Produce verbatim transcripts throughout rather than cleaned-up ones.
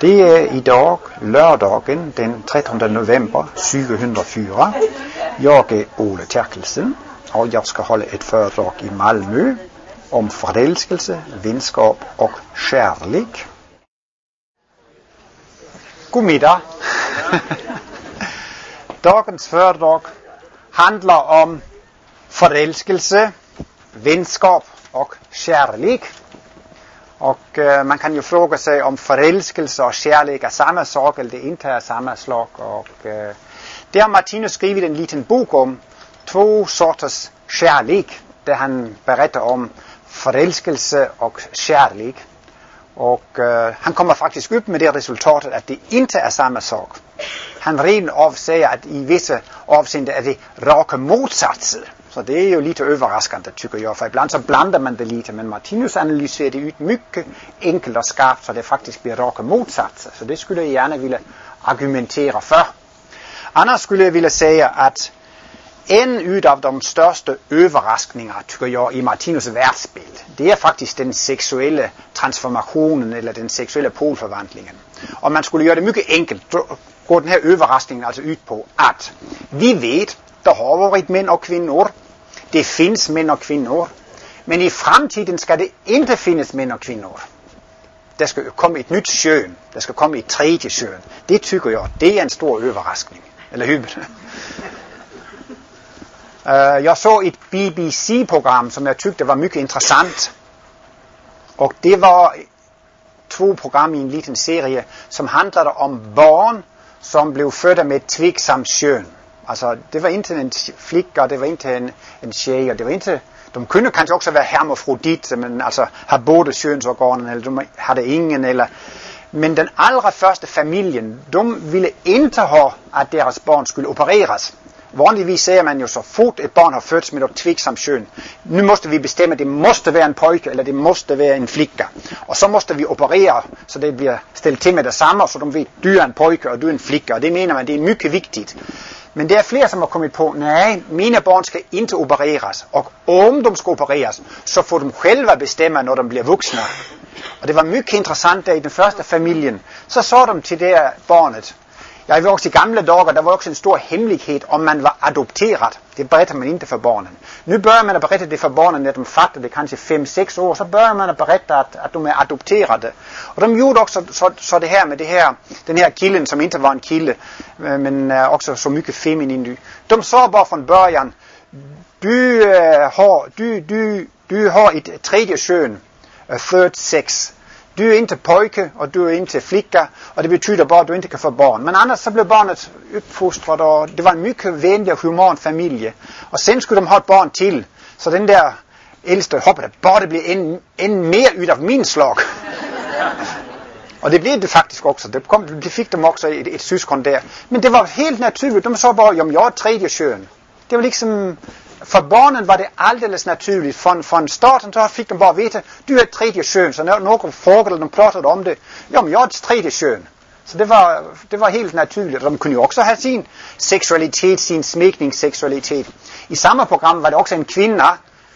Det är idag lördagen den trettonde november tjugohundrafyra. Jag är Ole Terkelsen och jag ska hålla ett föredrag i Malmö om förälskelse, vänskap och kärlek. God middag. Dagens föredrag handlar om förälskelse, vänskap och kärlek. Och eh, man kan ju fråga sig om förälskelse och kärlek är samma sak eller det inte är samma sak. Och eh, det har Martinus skrivit en liten bok om två sorters kärlek. Där han berättar om förälskelse och kärlek. Och eh, han kommer faktiskt upp med det resultatet att det inte är samma sak. Han redan avsäger att i vissa avseenden är det raka motsatser. Så det är ju lite överraskande tycker jag. För ibland så blandar man det lite. Men Martinus analyserar det ut mycket enkelt och skarpt. Så det faktiskt blir raka motsatser. Så det skulle jag gärna vilja argumentera för. Annars skulle jag vilja säga att en utav de största överraskningar tycker jag i Martinus världsbild. Det är faktiskt den sexuella transformationen eller den sexuella polförvandlingen. Om man skulle göra det mycket enkelt då går den här överraskningen alltså ut på att vi vet det har varit män och kvinnor. Det finns män och kvinnor. Men i framtiden ska det inte finnas män och kvinnor. Det ska komma ett nytt kön. Det ska komma ett tredje kön. Det tycker jag, det är en stor överraskning. Eller hur? uh, jag såg ett B B C-program som jag tyckte var mycket intressant. Och det var två program i en liten serie som handlade om barn som blev födda med tveksamt kön. Alltså det var inte en flicka, det var inte en, en tjej, det var inte, de kunde kanske också vara hermafroditer, men alltså ha båda könsorganen eller de hade ingen eller, men den allra första familjen, de ville inte ha att deras barn skulle opereras. Vanligtvis säger man ju så fort ett barn har fötts med ett tveksamt kön, nu måste vi bestämma, det måste vara en pojke eller det måste vara en flicka. Och så måste vi operera så det blir ställt till med detsamma så de vet, du är en pojke och du är en flicka. Det menar man, det är mycket viktigt. Men det är fler som har kommit på, nej, mina barn ska inte opereras. Och om de ska opereras så får de själva bestämma när de blir vuxna. Och det var mycket intressant där i den första familjen. Så sa de till det barnet, jag var också i gamla dagar, det var också en stor hemlighet om man var adopterad. Det berättar man inte för barnen. Nu börjar man att berätta det för barnen när de fattade kanske fem sex år. Så börjar man att berätta att, att de är adopterade. Och de gjorde också så, så det här med det här, den här killen som inte var en kille. Men uh, också så mycket feminin. De sa bara från början, du, uh, har, du, du, du har ett tredje kön, uh, third sex. Du är inte pojke och du är inte flicka och det betyder bara att du inte kan få barn. Men annars så blev barnet uppfostrat och det var en mycket vänlig och human familj. Och sen skulle de ha ett barn till. Så den där äldste hoppade, bara det blir en, en mer utav min slag. Och det blev det faktiskt också. Det, kom, det fick de också ett, ett syskon där. Men det var helt naturligt. De sa bara, om jag är tredje kön. Det var liksom, för barnen var det alldeles naturligt. Från, från starten så fick de bara veta, du är ett tredje kön. Så när någon frågade de pratade om det, ja men jag är ett tredje kön. Så det var, det var helt naturligt. De kunde ju också ha sin sexualitet, sin smekningssexualitet. I samma program var det också en kvinna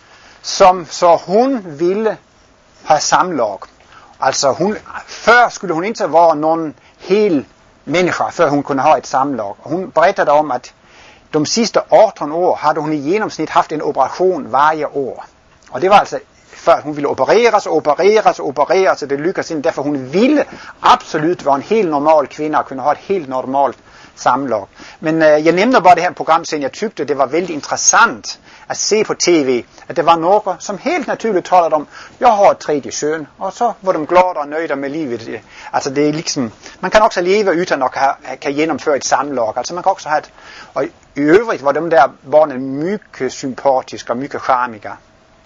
som så hon ville ha samlag. Alltså hon, förr skulle hon inte vara någon hel människa för hon kunde ha ett samlag. Hon berättade om att de sista arton år hade hon i genomsnitt haft en operation varje år. Och det var alltså för att hon ville opereras och opereras och opereras och det lyckades inte. Därför hon ville absolut vara en helt normal kvinna och kunna ha ett helt normalt samlag. Men eh, jag nämnde bara det här program sen jag tyckte det var väldigt intressant att se på tv. Att det var några som helt naturligt talade om, jag har ett tredje kön. Och så var de glada och nöjda med livet. Alltså det är liksom, man kan också leva utan att ha, kan genomföra ett samlag. Alltså man kan också ha ett, och i övrigt var de där barnen mycket sympatiska och mycket charmiga.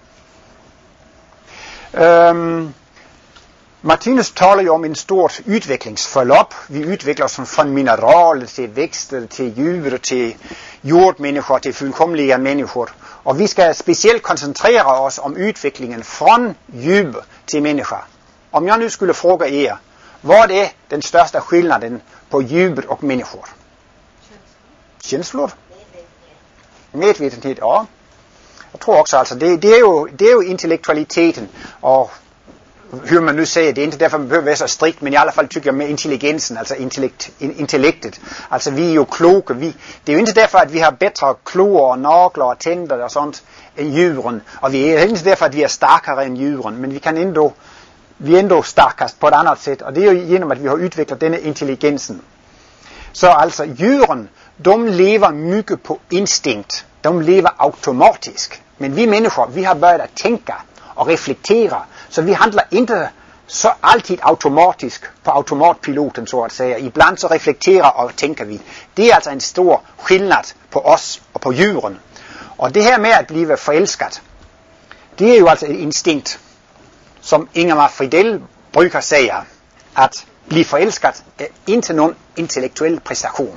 Um, Martinus talar ju om en stort utvecklingsförlopp. Vi utvecklas från mineraler till växter, till djur, till jordmänniskor, till fullkomliga människor. Och vi ska speciellt koncentrera oss om utvecklingen från djur till människa. Om jag nu skulle fråga er, vad är den största skillnaden på djur och människor? Känslor? Medvetenhet, ja. Jag tror också alltså, det, det, är ju, det är ju intellektualiteten och hur man nu säger, det är inte därför man behöver vara så strikt, men i alla fall tycker jag med intelligensen, alltså intellekt, intellektet. Alltså vi är ju kloka, vi, det är ju inte därför att vi har bättre klor och naglar och tänder och sånt än djuren. Och vi är inte därför att vi är starkare än djuren, men vi kan ändå, vi är ändå starkast på ett annat sätt. Och det är ju genom att vi har utvecklat denna intelligensen. Så alltså djuren, de lever mycket på instinkt. De lever automatiskt. Men vi människor, vi har börjat att tänka och reflektera. Så vi handlar inte så alltid automatiskt på automatpiloten så att säga. Ibland så reflekterar och tänker vi. Det är alltså en stor skillnad på oss och på djuren. Och det här med att bli förälskad, det är ju alltså ett instinkt. Som Ingemar Fridell brukar säga, att bli förälskad är inte någon intellektuell prestation.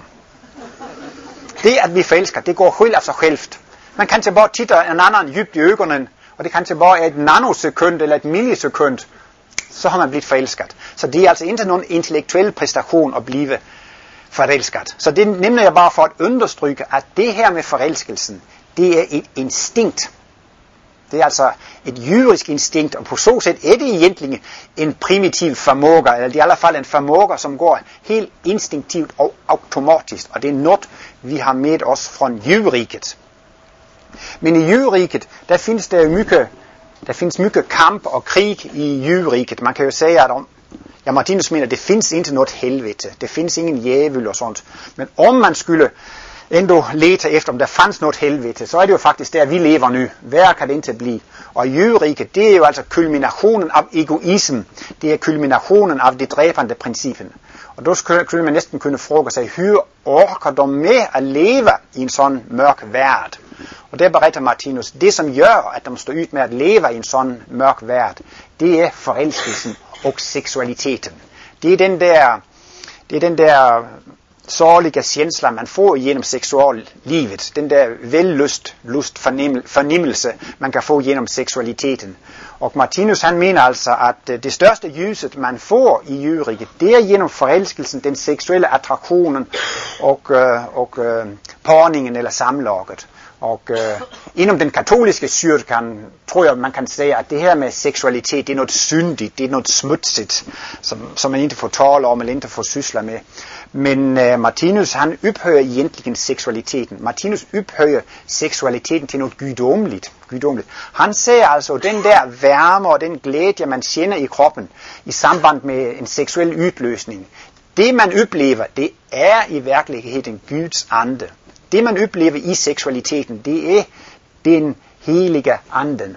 Det att bli förälskad, det går själv av sig självt. Man kan inte bara titta en annan djupt i ögonen, och det kanske bara är ett nanosekund eller ett millisekund, så har man blivit förälskad. Så det är alltså inte någon intellektuell prestation att bli förälskad. Så det nämner jag bara för att understryka att det här med förälskelsen, det är ett instinkt. Det är alltså ett djurisk instinkt, och på så sätt är det egentligen en primitiv förmåga, eller i alla fall en förmåga som går helt instinktivt och automatiskt. Och det är något vi har med oss från djurriket. Men i djurriket, där finns det mycket, där finns mycket kamp och krig i djurriket. Man kan ju säga att om, ja, Martinus menar att det finns inte något helvete, det finns ingen djävul och sånt. Men om man skulle ändå leta efter om det fanns något helvete, så är det ju faktiskt där vi lever nu. Värre kan det inte bli. Och djurriket, det är ju alltså kulminationen av egoism. Det är kulminationen av de dräpande principen. Och då skulle man nästan kunna fråga sig, hur orkar de med att leva i en sån mörk värld? Och det berättar Martinus, det som gör att de står ut med att leva i en sån mörk värld, det är förälskelsen och sexualiteten. Det är den där, det är den där saliga känslan man får genom sexuallivet. Den där vällust, lust, förnim, förnimmelse man kan få genom sexualiteten. Och Martinus han menar alltså att det största ljuset man får i djurriket, det är genom förälskelsen, den sexuella attraktionen och, och, och parningen eller samlaget. Och uh, inom den katolska kyrkan tror jag man kan säga att det här med sexualitet, det är något syndigt, det är något smutsigt som, som man inte får tala om eller inte får syssla med. Men uh, Martinus han upphöjer egentligen sexualiteten. Martinus upphöjer sexualiteten till något gudomligt. gudomligt. Han säger alltså den där värme och den glädje man känner i kroppen i samband med en sexuell utlösning. Det man upplever, det är i verkligheten Guds ande. Det man upplever i sexualiteten, det är den heliga anden.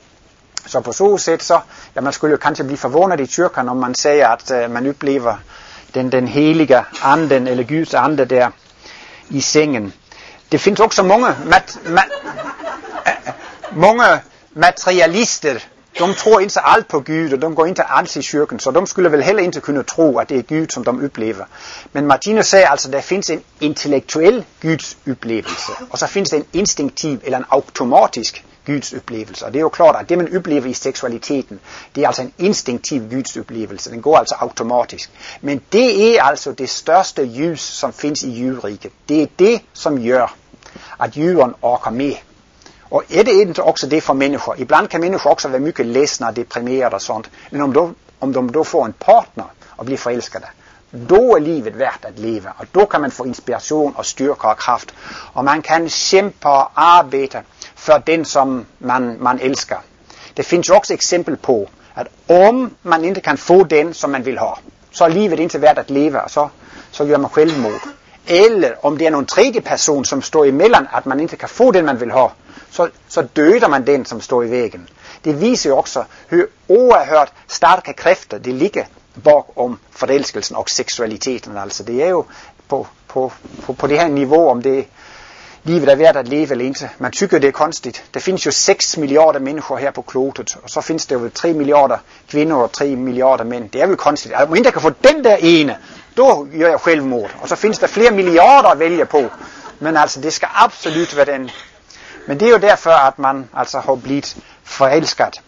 Så på så sätt så, ja, man skulle kanske bli förvånad i kyrkan om man säger att uh, man upplever den, den heliga anden eller Guds ande där i sängen. Det finns också många, mat, ma, äh, många materialister. De tror inte allt på Gud, och de går inte alls i kyrkan, så de skulle väl heller inte kunna tro att det är Gud som de upplever. Men Martinus säger alltså att det finns en intellektuell Guds upplevelse, och så finns det en instinktiv eller en automatisk Guds upplevelse. Och det är ju klart att det man upplever i sexualiteten, det är alltså en instinktiv Guds upplevelse, den går alltså automatiskt. Men det är alltså det största ljus som finns i djurriket. Det är det som gör att djuren orkar med. Och är det inte också det för människor? Ibland kan människor också vara mycket ledsna, deprimerade och sånt. Men om, då, om de då får en partner och blir förälskade, då är livet värt att leva. Och då kan man få inspiration och styrka och kraft. Och man kan kämpa och arbeta för den som man, man älskar. Det finns också exempel på att om man inte kan få den som man vill ha, så är livet inte värt att leva. Så, så gör man självmord. Eller om det är någon tredje person som står emellan att man inte kan få den man vill ha, så, så dödar man den som står i vägen. Det visar ju också hur oerhört starka kräfter det ligger bakom förälskelsen och sexualiteten. Alltså det är ju på, på, på, på det här nivå, om det livet är värt att leva eller inte. Man tycker det är konstigt. Det finns ju sex miljarder människor här på klotet, och så finns det ju tre miljarder kvinnor och tre miljarder män. Det är väl konstigt. Om man inte kan få den där ene, då gör jag självmord. Och så finns det fler miljarder att välja på. Men alltså det ska absolut vara den. Men det är ju därför att man alltså har blivit förälskad.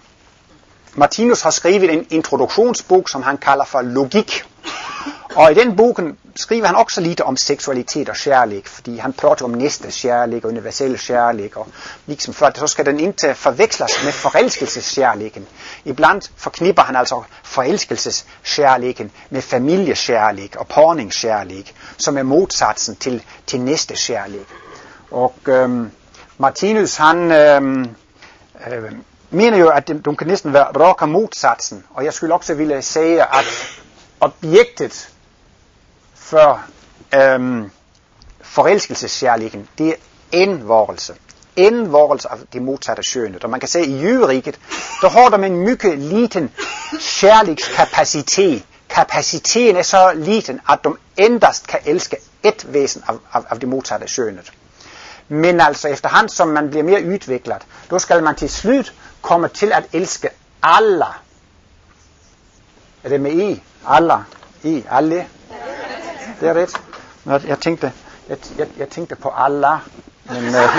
Martinus har skrivit en introduktionsbok som han kallar för Logik. Och i den boken skriver han også lidt om seksualitet og kærlighed, fordi han prater om næstes kærlighed og universel kærlighed, og ligesom før, så skal den ikke forveksles med forelskelseskærligheden. Iblandt forknipper han altså forelskelseskærligheden med familiekærlighed og parningskærlighed, som er modsatsen til, til næstes kærlighed. Og øhm, Martinus, han øhm, øh, mener jo, at de kan næsten være raka modsatsen, og jeg skulle også ville sige, at objektet for øhm, forelskelseskærligheden, det er indvorelse. Indvorelse af det modsatte køn. Og man kan se, at i jøderiket, der har de en mycket liten kærlighedskapacitet. Kapaciteten er så liten, at de endast kan elske et væsen af, af, af det modsatte køn. Men altså efterhånden, som man bliver mere udviklet, då skal man til slut komme til at elske alle. Er det med i? Alle? I? Alle? Det er ret. Jeg, jeg, tænkte, jeg, jeg, jeg tænkte på alle. Men, øh,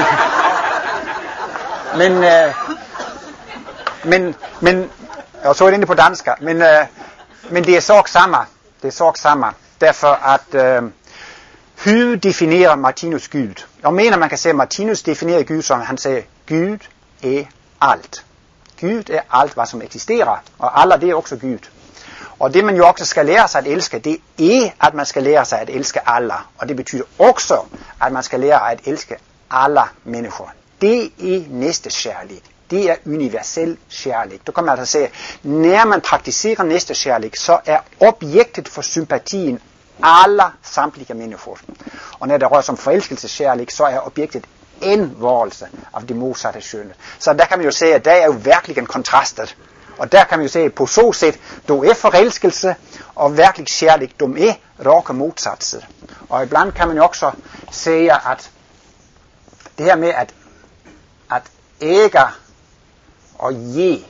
men, øh, men, men, og så er det inde på dansk. Men, øh, men det er så samme. Det er så samme. Derfor at øh, Gud definerer Martinus Gud. Jeg mener, man kan sige, at Martinus definerer Gud som, han siger, Gud er alt. Gud er alt, hvad som eksisterer. Og alle, det er også Gud. Og det man jo også skal lære sig at elske, det er, at man skal lære sig at elske alle. Og det betyder også, at man skal lære at elske alle mennesker. Det er næstekærlighed. Det er universel kærlighed. Du kan man altså sige, når man praktiserer næstekærlighed, så er objektet for sympatien alle samtlige mennesker. Og når det rører sig om forelskelseskærlighed, så er objektet indvorelse af det modsatte køn. Så der kan man jo sige, at der er jo virkelig en kontrast. Og der kan man jo sige, at på så sæt, du er forelskelse, og virkelig kærlighed, du er rake modsatser. Og iblandt kan man jo også sige, at det her med at, at æge og ge,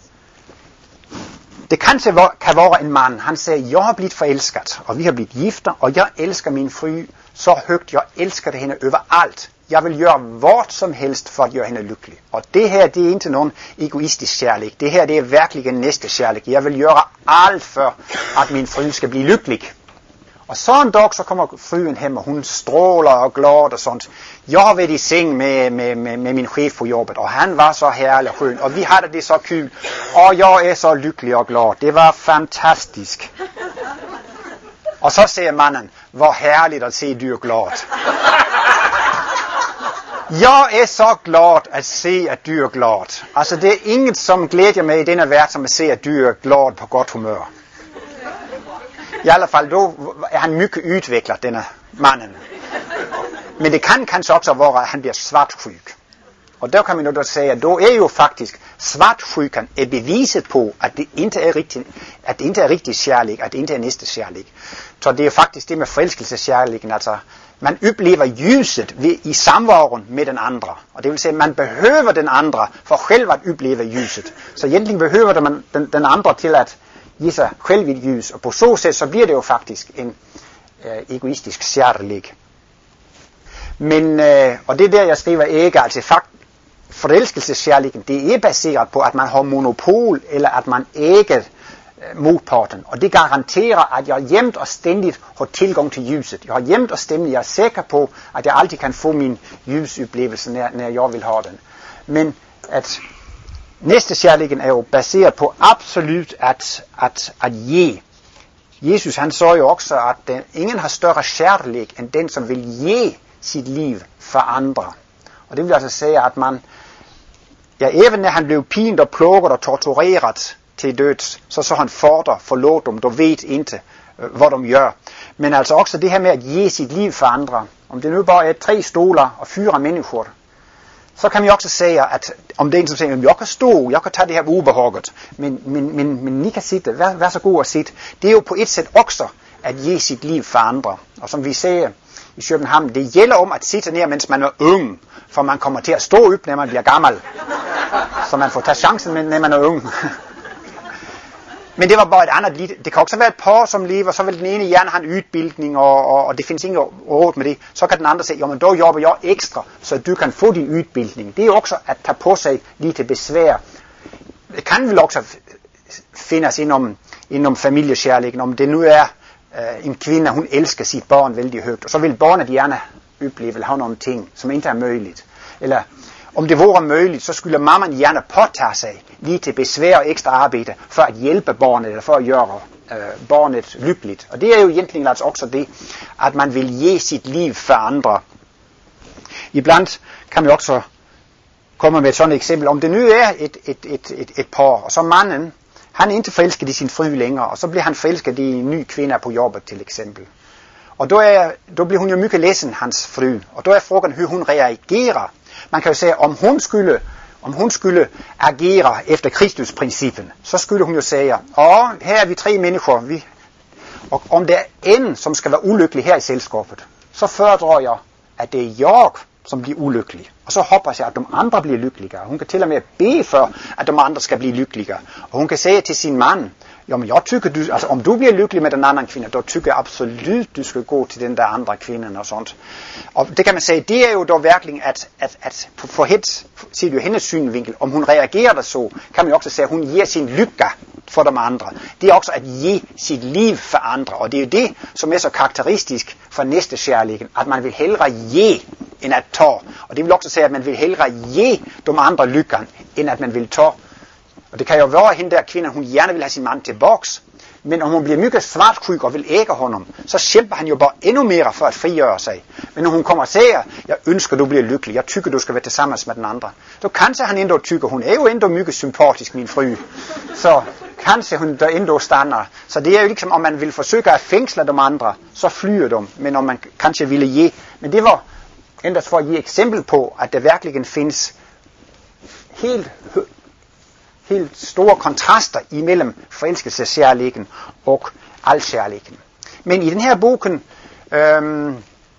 det kanskje kan være en mand, han siger, jeg har blivet forelsket, og vi har blivet gifter, og jeg elsker min fru så højt, jeg elsker det hende overalt. Jeg vil gøre hvad som helst for at gøre hende lykkelig. Og det her, det er ikke nogen egoistisk kærlighed. Det her, det er virkelig en næste kærlighed. Jeg vil gøre alt for, at min fru skal blive lykkelig. Og så en dag, så kommer fruen hjem, og hun stråler og glad og sådan. Jeg har været i seng med, med, med, med min chef på jobbet, og han var så herlig og skøn, og vi havde det så kul, og jeg er så lykkelig og glad. Det var fantastisk. Og så siger manden, hvor herligt at se dyr glad. Jeg er så glad at se, at dyr er glad. Altså, det er inget, som glæder mig i denne verden, som at se, at dyr er glad på godt humør. I alle fald, då er han mycket udviklet, denne manden. Men det kan kanskje også være, at han bliver svartsjuk. Og der kan man jo da sige, at då er jo faktisk svartsjukan er beviset på, at det ikke er rigtigt, at det ikke er rigtig kærlighed, at det ikke er næste kærlighed. Så det er faktisk det med forelskelseskærligheden, altså man oplever lyset ved, i samvaren med den andre. Og det vil sige, at man behøver den andre for selv at opleve lyset. Så egentlig behøver man den, den andre til at give sig selv et lys. Og på så sæt, så bliver det jo faktisk en øh, egoistisk kærlighed. Men, øh, og det er der, jeg skriver ikke, altså fakt, forelskelseskærligheden, det er baseret på, at man har monopol, eller at man æger øh, modparten. Og det garanterer, at jeg jæmt og stændigt har tilgang til lyset. Jeg har jæmt og stændigt, jeg er sikker på, at jeg altid kan få min lysoplevelse, når, når jeg vil have den. Men at næstekærligheden er jo baseret på absolut at, at, at ge. Jesus, han sagde jo også, at den, ingen har større kærlighed end den, som vil ge sit liv for andre. Og det vil altså sige, at man, ja, even når han blev pint og plukket og tortureret til døds, så så han forder, forlåt dem, du ved ikke, hvad de gør. Men altså også det her med at give sit liv for andre, om det nu bare er tre stoler og fire mennesker, så kan man også sige, at om det er en, som siger, at jeg kan stå, jeg kan tage det her ubehaget, men, men, men, men I kan sitte, vær, vær så god at sitte. Det er jo på et sæt også at give sit liv for andre. Og som vi siger i København, det gælder om at sitte ned, mens man er ung, for man kommer til at stå op, når man bliver gammel. Så man får tage chancen, når man er ung. Men det var bare et andet liv. Det kan også være et par, som lever, så vil den ene gerne have en udbildning, og, og, og det findes ingen råd med det. Så kan den andre sige, jamen da jobber jeg ekstra, så du kan få din udbildning. Det er også at tage på sig lidt besvær. Det kan vel også findes inden om, inden om familiekærligheden, om det nu er øh, en kvinde, hun elsker sit barn vældig højt, og så vil barnet gerne opleve eller have nogle ting, som ikke er muligt. Eller om det var muligt, så skulle mammaen gerne påtage sig lidt besvær og ekstra arbejde for at hjælpe barnet, eller for at gøre øh, barnet lykkeligt. Og det er jo egentlig altså også det, at man vil give sit liv for andre. Iblandt kan man også komme med et sådan eksempel. Om det nu er et, et, et, et, et par, og så manden, han er ikke forelsket i sin fru længere, og så bliver han forelsket i en ny kvinde på jobbet til eksempel. Og da, er, da bliver hun jo mycket ledsen, hans fru. Og da er frågan, hvordan hun reagerer. Man kan jo sige, om hun skulle, om hun skulle agere efter Kristus-princippen, så skulle hun jo sige, åh, her er vi tre mennesker, vi, og om det er en, som skal være ulykkelig her i selskabet, så foredrer jeg, at det er jeg, som bliver ulykkelig. Og så håber jeg, at de andre bliver lykkeligere. Hun kan til og med bede for, at de andre skal blive lykkeligere. Og hun kan sige til sin mand, jamen jeg tykker, du, altså om du bliver lykkelig med den anden kvinde, då tykker jeg absolut, du skal gå til den der andre kvinde og sådan. Og det kan man sige, det er jo dog virkelig, at, at, at for hende, siger jo hendes synvinkel, om hun reagerer der så, kan man jo også sige, at hun giver sin lykke for de andre. Det er også at give sit liv for andre, og det er jo det, som er så karakteristisk for næstekærligheden, at man vil hellere give, end at tage. Og det vil også sige, at man vil hellere give de andre lykken, end at man vil tage. Og det kan jo være, at hende der kvinde, hun gerne vil have sin mand tilbage, men om hun bliver mycket svartsjuk og vil ægge honom, så kæmper han jo bare endnu mere for at frigøre sig. Men når hun kommer og siger, jeg ønsker, du bliver lykkelig, jeg tykker, du skal være sammen med den andre, så kanskje han endda tykker, hun er jo endda mycket sympatisk, min fru. Så kanskje hun der endda stander. Så det er jo ligesom, om man vil forsøge at fængsle de andre, så flyr de, men om man kanskje ville give. Men det var endda for at give eksempel på, at der virkelig findes helt helt store kontraster imellem forelskelseskærligheden og alkærligheden. Men i den her boken, øhm,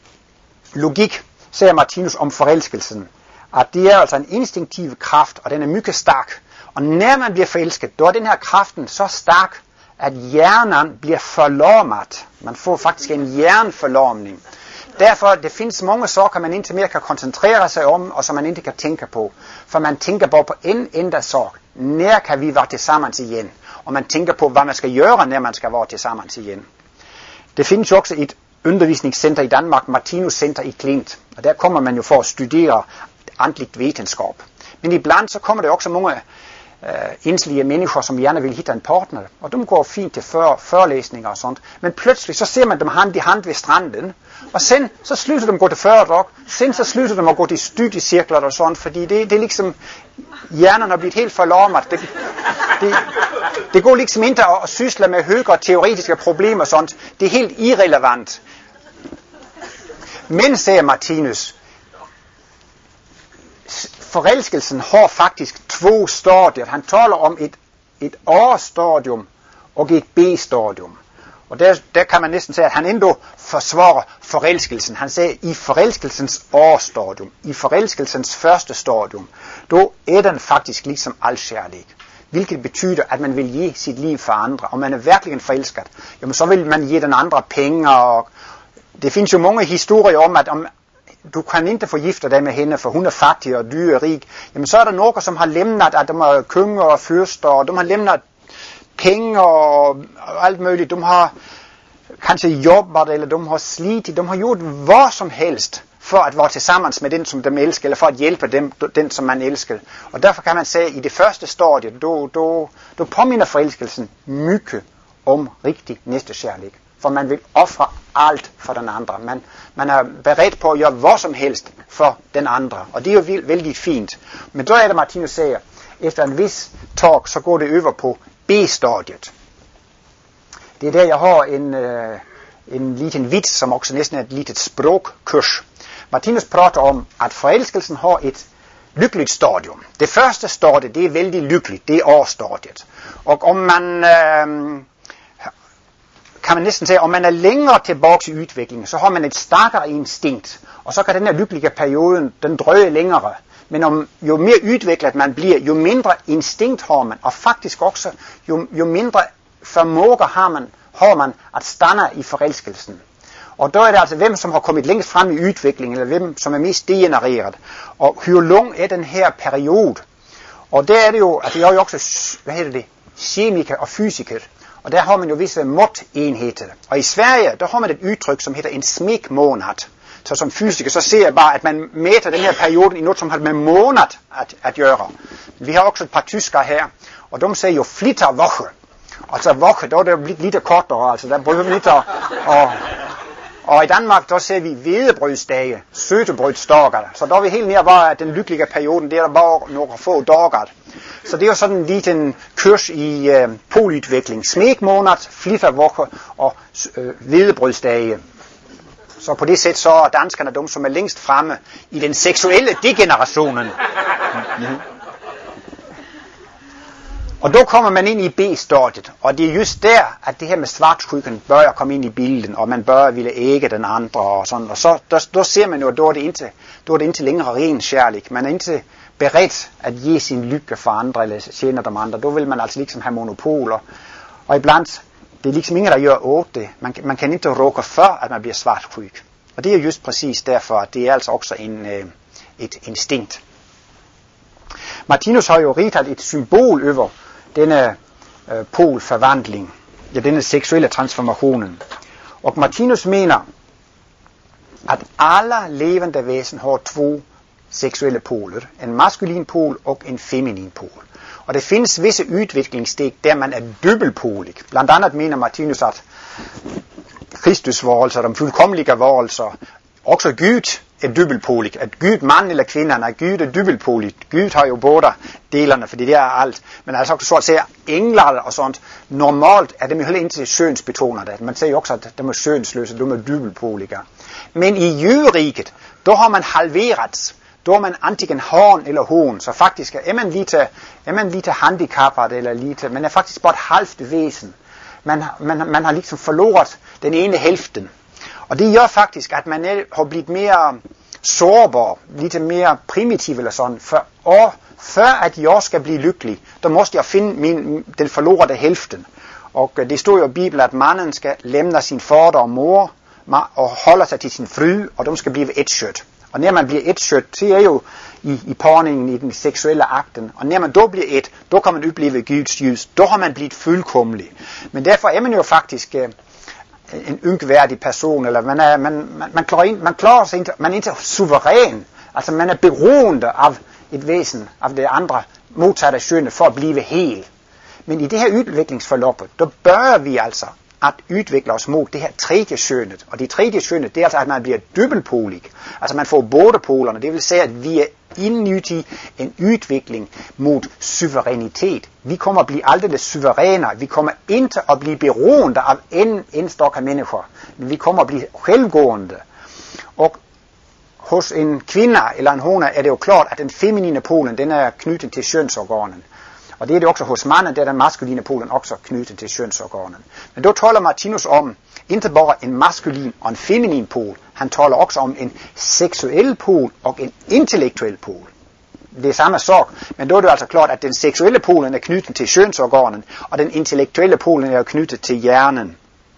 Logik, siger Martinus om forelskelsen, at det er altså en instinktiv kraft, og den er mycket stærk. Og når man bliver forelsket, då er den her kraften så stærk, at hjernen bliver forlormet. Man får faktisk en hjerneforlormning. Derfor, det findes mange saker, man ikke mere kan koncentrere sig om, og som man ikke kan tænke på. For man tænker bare på en enda sag. Når kan vi være tilsammen igen? Og man tænker på, hvad man skal gøre, når man skal være tilsammen igen. Det findes jo også et undervisningscenter i Danmark, Martinus Center i Klint. Og der kommer man jo for at studere andligt videnskab. Men iblandt så kommer der også mange øh, enslige mennesker, som gerne vil hitte en partner. Og de går fint til før, førlæsninger og sådan. Men pludselig så ser man dem hand i hand ved stranden. Og sen så slutter de at gå til foredrag. Sen så slutter de at gå til studiecirkler og sådan. Fordi det, det er liksom, hjernen er blevet helt forlormet. Det, det, det går liksom ikke at, at sysle med højere teoretiske problemer og sådan. Det er helt irrelevant. Men, siger Martinus, forelskelsen har faktisk to stadier. Han taler om et, et A-stadium og et B-stadium. Og der, der kan man næsten sige, at han endda forsvarer forelskelsen. Han siger, i forelskelsens A-stadium, i forelskelsens første stadium, da er den faktisk ligesom alkærlighed. Hvilket betyder, at man vil give sit liv for andre. Og man er virkelig forelsket, jamen så vil man give den andre penge. Og det findes jo mange historier om, at om du kan ikke forgifte dig med hende, for hun er fattig og dyr og rig. Jamen så er der nogen, som har lemnet, at de er kønger og fyrster, og de har lemnet penge og alt muligt. De har kanskje jobbet, eller de har slidt, de har gjort hvad som helst for at være tilsammen med den, som de elsker, eller for at hjælpe dem, den, som man elsker. Og derfor kan man sige, at i det første stadie, då påminder forelskelsen mycket om rigtig næstekærlighed. For man vil ofre alt for den andre. Man, man er beredt på at gøre hvad som helst for den andre. Og det er jo vældig fint. Men så er det, Martinus siger, efter en vis talk, så går det over på B-stadiet. Det er der, jeg har en, øh, en liten vits, som også næsten er et litet sprogkurs. Martinus prater om, at forelskelsen har et lykkeligt stadium. Det første stadie, det er vældig lykkeligt, det er A-stadiet. Og om man, øh, kan man næsten sige, om man er længere tilbage i udviklingen, så har man et stærkere instinkt. Og så kan den her lykkelige periode, den drøje længere. Men om, jo mere udviklet man bliver, jo mindre instinkt har man, og faktisk også, jo, jo mindre formåger har man, har man at stande i forelskelsen. Og der er det altså, hvem som har kommet længst frem i udviklingen, eller hvem som er mest degenereret. Og hvor lang er den her periode? Og der er det jo, altså jeg er jo også, hvad hedder det, kemiker og fysiker. Og der har man jo visse måttenheder. Og i Sverige, der har man et udtryk, som hedder en smekmånad. Så som fysiker, så ser jeg bare, at man mæter den her periode i noget, som har med måned at, at gøre. Vi har også et par tyskere her, og de siger jo Flitterwoche. Altså Woche, der er det lidt, lidt kortere, altså der behøver vi lidt at... Og, og i Danmark, der ser vi hvedebrødsdage, søtebrødsdager. Så der er vi helt nede bare, at den lykkelige perioden, det er der bare nogle få dager. Så det er jo sådan en liten kurs i øh, poludvikling. Smekmånad, Flitterwoche og øh, hvedebrødsdage. Så på det sæt så er danskerne dem, som er længst fremme i den seksuelle degenerationen. Mm-hmm. Og då kommer man ind i B-stadiet, og det er just der, at det her med svartsjukan bør komme ind i bilden, og man bør ville ægge den andre og sådan. Og så der, der ser man jo, at då er det ikke, då er det ikke længere ren kærlighed. Man er ikke beredt at give sin lykke for andre, eller tjene dem andre. Då vil man altså liksom have monopoler. Og iblandt, det er liksom ingen, der gør åt det. Man, man kan ikke råke før, at man bliver svartsjuk. Og det er just præcis derfor, at det er altså også en, øh, et instinkt. Martinus har jo ritat et symbol over denne øh, polforvandling, ja, denne seksuelle transformationen. Og Martinus mener, at alle levende væsen har to seksuelle poler, en maskulin pol og en feminin pol. Og det findes visse udviklingssteg, der man er dobbeltpolig. Blandt andet mener Martinus, at Kristusvarelser, de fuldkomlige varelser, også Gud er dobbeltpolig. At Gud, mand eller kvinde, er Gud er dobbeltpolig. Gud har jo både delerne, fordi det er alt. Men altså også så at sige, engler og sådan, normalt er det heller ikke skønsbetonet. Man siger jo også, at de er skønsløse, de er dobbeltpolige. Men i jøderiket, der har man halveret. Da er man enten han eller hun, så faktisk er man lidt, er man lidt handicappet, eller lidt, man er faktisk bare et halvt væsen. Man, man, man har liksom forloret den ene hälften. Og det gør faktisk, at man er, har blivet mere sårbar, lidt mere primitiv eller sådan. For, og før at jeg skal blive lykkelig, der måste jeg finde min, den forlorede hälften. Og det står jo i Bibelen, at manden skal læmne sin fader og mor, og holde sig til sin fru, og de skal blive et kjøtt. Og når man bliver et kjøtt, det er jo i, i parningen, i den seksuelle akten. Og når man då bliver et, då kan man opleve Guds ljus. Då har man blivet fuldkomlig. Men derfor er man jo faktisk øh, en ynkværdig person, eller man, er, man, man, man, klarer, ind, man klarer sig ikke, man er ikke suveræn. Altså man er beroende af et væsen, af det andre modsatte kønne, for at blive hel. Men i det her udviklingsforløb, der bør vi altså at udvikle os mod det her tredje kønnet. Og det tredje kønnet, det er altså, at man bliver dobbeltpolig. Altså man får både polerne. Det vil sige, at vi er inde i en udvikling mod suverænitet. Vi kommer at blive aldeles suveræne. Vi kommer ikke at blive beroende af en enstaka mennesker. Men vi kommer at blive selvgående. Og hos en kvinde eller en hone er det jo klart, at den feminine polen, den er knyttet til kønsorganen. Og det er det også hos manden, der er den maskuline polen også knyttet til kønsorganen. Men då taler Martinus om ikke bare en maskulin og en feminin pol. Han taler også om en seksuel pol og en intellektuel pol. Det er samme sak, men då er det altså klart, at den seksuelle polen er knyttet til kønsorganen, og den intellektuelle polen er knyttet til hjernen.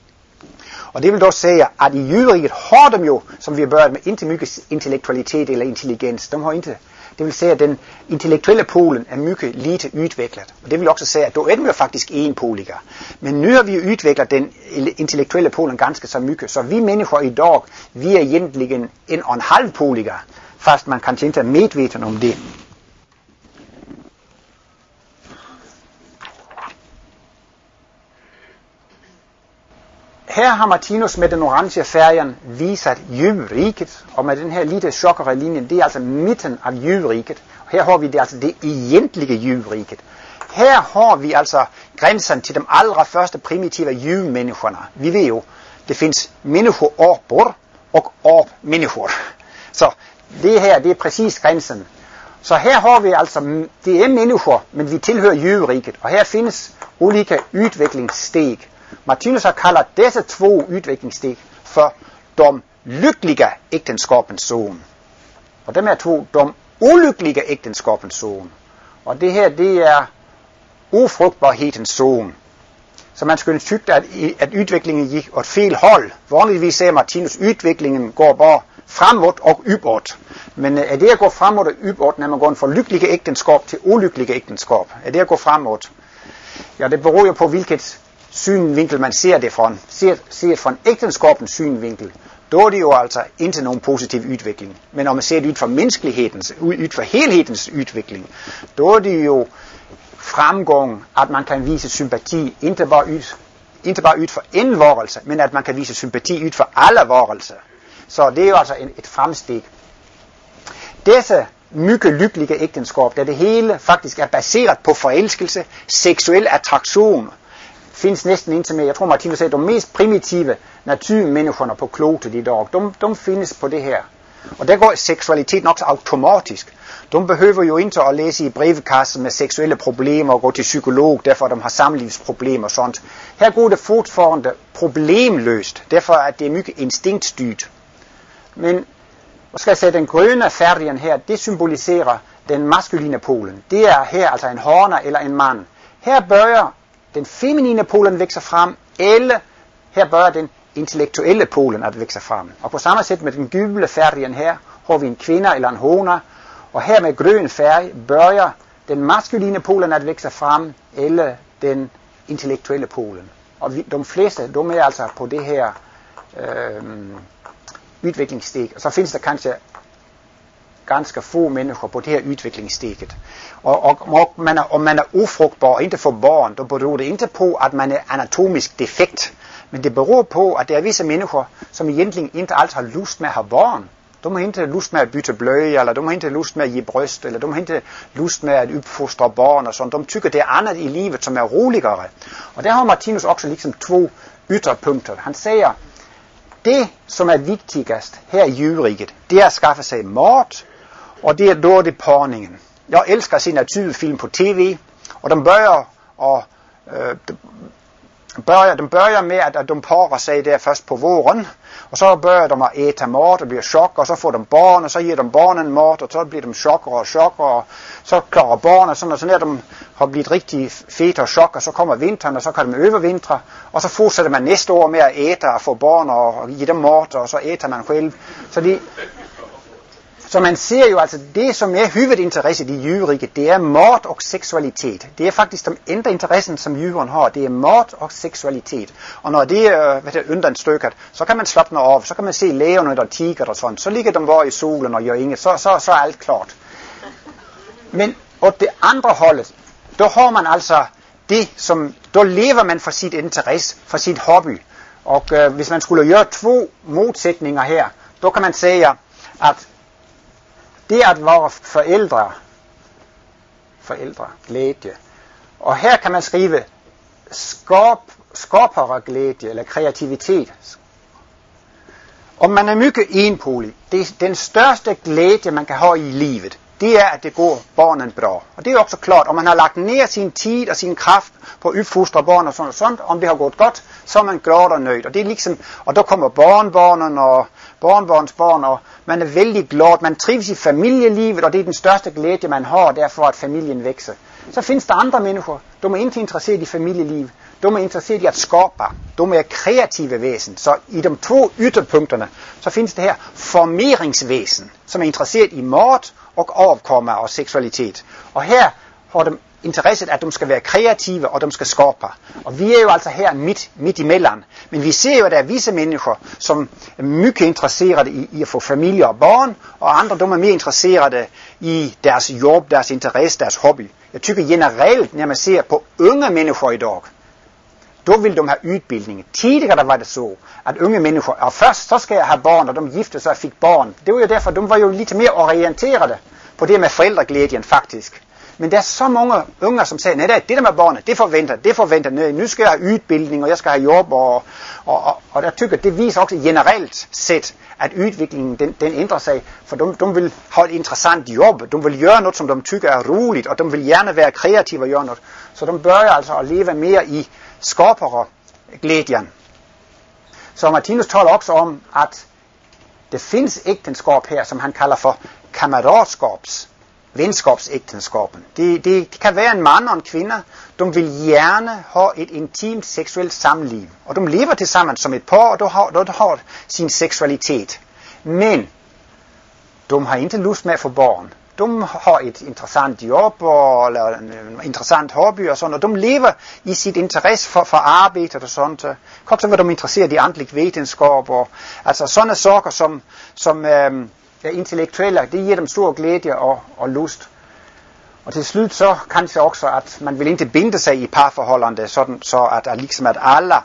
Og det vil dog sige, at i jøderiket har de jo, som vi har børt med, ikke mye intellektualitet eller intelligens. De har ikke. Det vil sige, at den intellektuelle polen er mycket lite udviklet. Og det vil også sige, at då er den jo faktisk enpoliger. Men nu har vi jo udviklet den intellektuelle polen ganske så mycket. Så vi mennesker i dag, vi er egentlig en, en og en halv poliger. Fast man kan ikke være medveten om det. Her har Martinus med den orange färgen visat jøderiket, og med den her lille tjokkere linje, det er altså midten af jøderiket. Her har vi det, altså det egentlige jøderiket. Her har vi altså grænsen til de allra første primitive jødemenneskerna. Vi ved jo, det findes menneskeaber og ab-mennesker. Så det her, det er præcis grænsen. Så her har vi altså, det er mennesker, men vi tilhører jøderiket, og her findes olika udviklingssteg. Martinus har kaldt disse to udviklingssteg for de lykkelige ægteskabens zone. Og dem er to de ulykkelige ægteskabens zone. Og det her, det er ufrugtbarhetens zone. Så man skulle tygge, at, at udviklingen gik et fel hold. Vanligvis ser Martinus, udviklingen går bare fremad og opad. Men er det at gå fremad og opad, når man går fra lykkelige ægteskab til ulykkelige ægteskab? Er det at gå fremad? Ja, det beror jo på, hvilket synvinkel man ser det fra, ser, ser det fra en ægteskabens synvinkel, då er det jo altså ikke nogen positiv udvikling. Men når man ser det ud fra menneskelighedens, ud fra helhedens udvikling, då er det jo fremgang, at man kan vise sympati, ikke bare ud, ikke bare ud for en varelse, men at man kan vise sympati ud for alle varelser. Så det er jo altså et fremsteg. Disse mycket lykkelige ægteskab, der det hele faktisk er baseret på forelskelse, seksuel attraktion, findes næsten indtil med, jeg tror Martinus sagde, de mest primitive naturmenneskerne på kloden i dag, de, de findes på det her. Og der går seksualitet nok så automatisk. De behøver jo ikke at læse i brevkassen med seksuelle problemer og gå til psykolog, derfor de har samlivsproblemer og sådan. Her går det fortfarande problemløst, derfor er det mycket instinktstyrt. Men, hvad skal jeg sige, den grønne færgen her, det symboliserer den maskuline polen. Det er her altså en hane eller en mand. Her bør den feminine polen vækse frem, eller her bør den intellektuelle polen at vækse frem. Og på samme sæt med den gule færgen her, har vi en kvinde eller en hona, og her med grøn færg bør den maskuline polen at vækse frem, eller den intellektuelle polen. Og vi, de fleste, de er altså på det her øh, udviklingssteg. Og så findes der kanskje ganske få mennesker på det her udviklingssteget. Og, og, og man er, om man er ufrugtbar og ikke får barn, så beror det ikke på, at man er anatomisk defekt. Men det beror på, at der er visse mennesker, som egentlig ikke altid har lyst med at have barn. De har ikke lyst med at bytte bløje, eller de har ikke lyst med at give bryst, eller de har ikke lyst med at opfostre barn og sådan. De tykker, det er andet i livet, som er roligere. Og der har Martinus også liksom to ytterpunkter. Han siger, det som er vigtigst her i jøderiket, det er at skaffe sig mat, og det er då det parningen. Jeg elsker at se naturfilm på tv, og de bør og øh, Börjar, de börjar med at, at de parer sig der først på våren, og så börjar de at æte mat og bliver chok, og så får de barn, og så giver de barnen mat, og så bliver de chokkere og chokkere, og så klarer barnet sådan, og så når de har blivet rigtig fete og chok, og så kommer vinteren, og så kan de overvintre, og så fortsætter man næste år med at æte og få barn og, og give dem mat, og så æter man selv. Så de, Så man ser jo altså, det som er hovedinteresset i jøderiket, det er mat og seksualitet. Det er faktisk den enda interessen, som jøderne har, det er mat og seksualitet. Og når det er øh, undanstykket, så kan man slappe af, så kan man se lægerne og tiger og sådan. Så ligger de bare i solen og gør inget, så, så, så er alt klart. Men og det andre holdet, der har man altså det, som, der lever man for sit interesse, for sit hobby. Og øh, hvis man skulle gøre to modsætninger her, der kan man sige, at det at være forældre, forældre, glæde. Og her kan man skrive skab, skabere glæde eller kreativitet. Om man er mycket enpolig, det er den største glæde, man kan have i livet, det er, at det går barnen bra. Og det er også klart, om man har lagt ned sin tid og sin kraft på at opfostre barn og sådan og sådan, om det har gået godt, så er man glad og nøjd. Og det er liksom, og der kommer barnbarnen og barnbarnsbarn, og man er vældig glad, man trives i familielivet, og det er den største glæde, man har, derfor at familien vækser. Så findes der andre mennesker, de er ikke interesseret i familieliv, de er interesseret i at skabe, de er kreative væsen. Så i de to ytterpunkterne, så findes det her formeringsvæsen, som er interesseret i mat og afkommer og seksualitet. Og her har de interesset, at de skal være kreative, og de skal skabe. Og vi er jo altså her midt, midt imellem. Men vi ser jo, at der er visse mennesker, som er mycket interesserede i, i at få familie og børn, og andre, de er mere interesserede i deres job, deres interesse, deres hobby. Jeg tykker generelt, når man ser på unge mennesker i dag, då vil de have udbildning. Tidligere der var det så, at unge mennesker, og først så skal jeg have børn, og de gifte sig og fik børn. Det var jo derfor, de var jo lidt mere orienterede på det med forældreglædjen faktisk. Men der er så mange unger, som siger, nej, det der med børnene, det forventer, det forventer, nej, nu skal jeg have udbildning, og jeg skal have job, og, og, og, og der tykker, det viser også generelt set, at udviklingen, den, den ændrer sig, for de, de vil have et interessant job, de vil gøre noget, som de tykker er roligt, og de vil gerne være kreative og gøre noget. Så de bør altså at leve mere i skabere glædjen. Så Martinus taler også om, at det findes ægtenskab her, som han kalder for kammeratskabs, venskabsægtenskaben. Det, det, det kan være en mand og en kvinde, de vil gerne have et intimt seksuelt samliv. Og de lever tilsammen som et par, og de har, de har sin seksualitet. Men de har ikke lyst med at få barn. de har et interessant job og eller en interessant hobby og sådan, og de lever i sit interesse for, for arbejdet og sådan. Så kan også være, de er interesseret i andlig videnskab og altså sådanne saker, som, som øh, er intellektuelle, det giver dem stor glæde og, og lyst. Og til slut så kanskje også, at man vil ikke binde sig i parforholdene, sådan så at, at ligesom at alle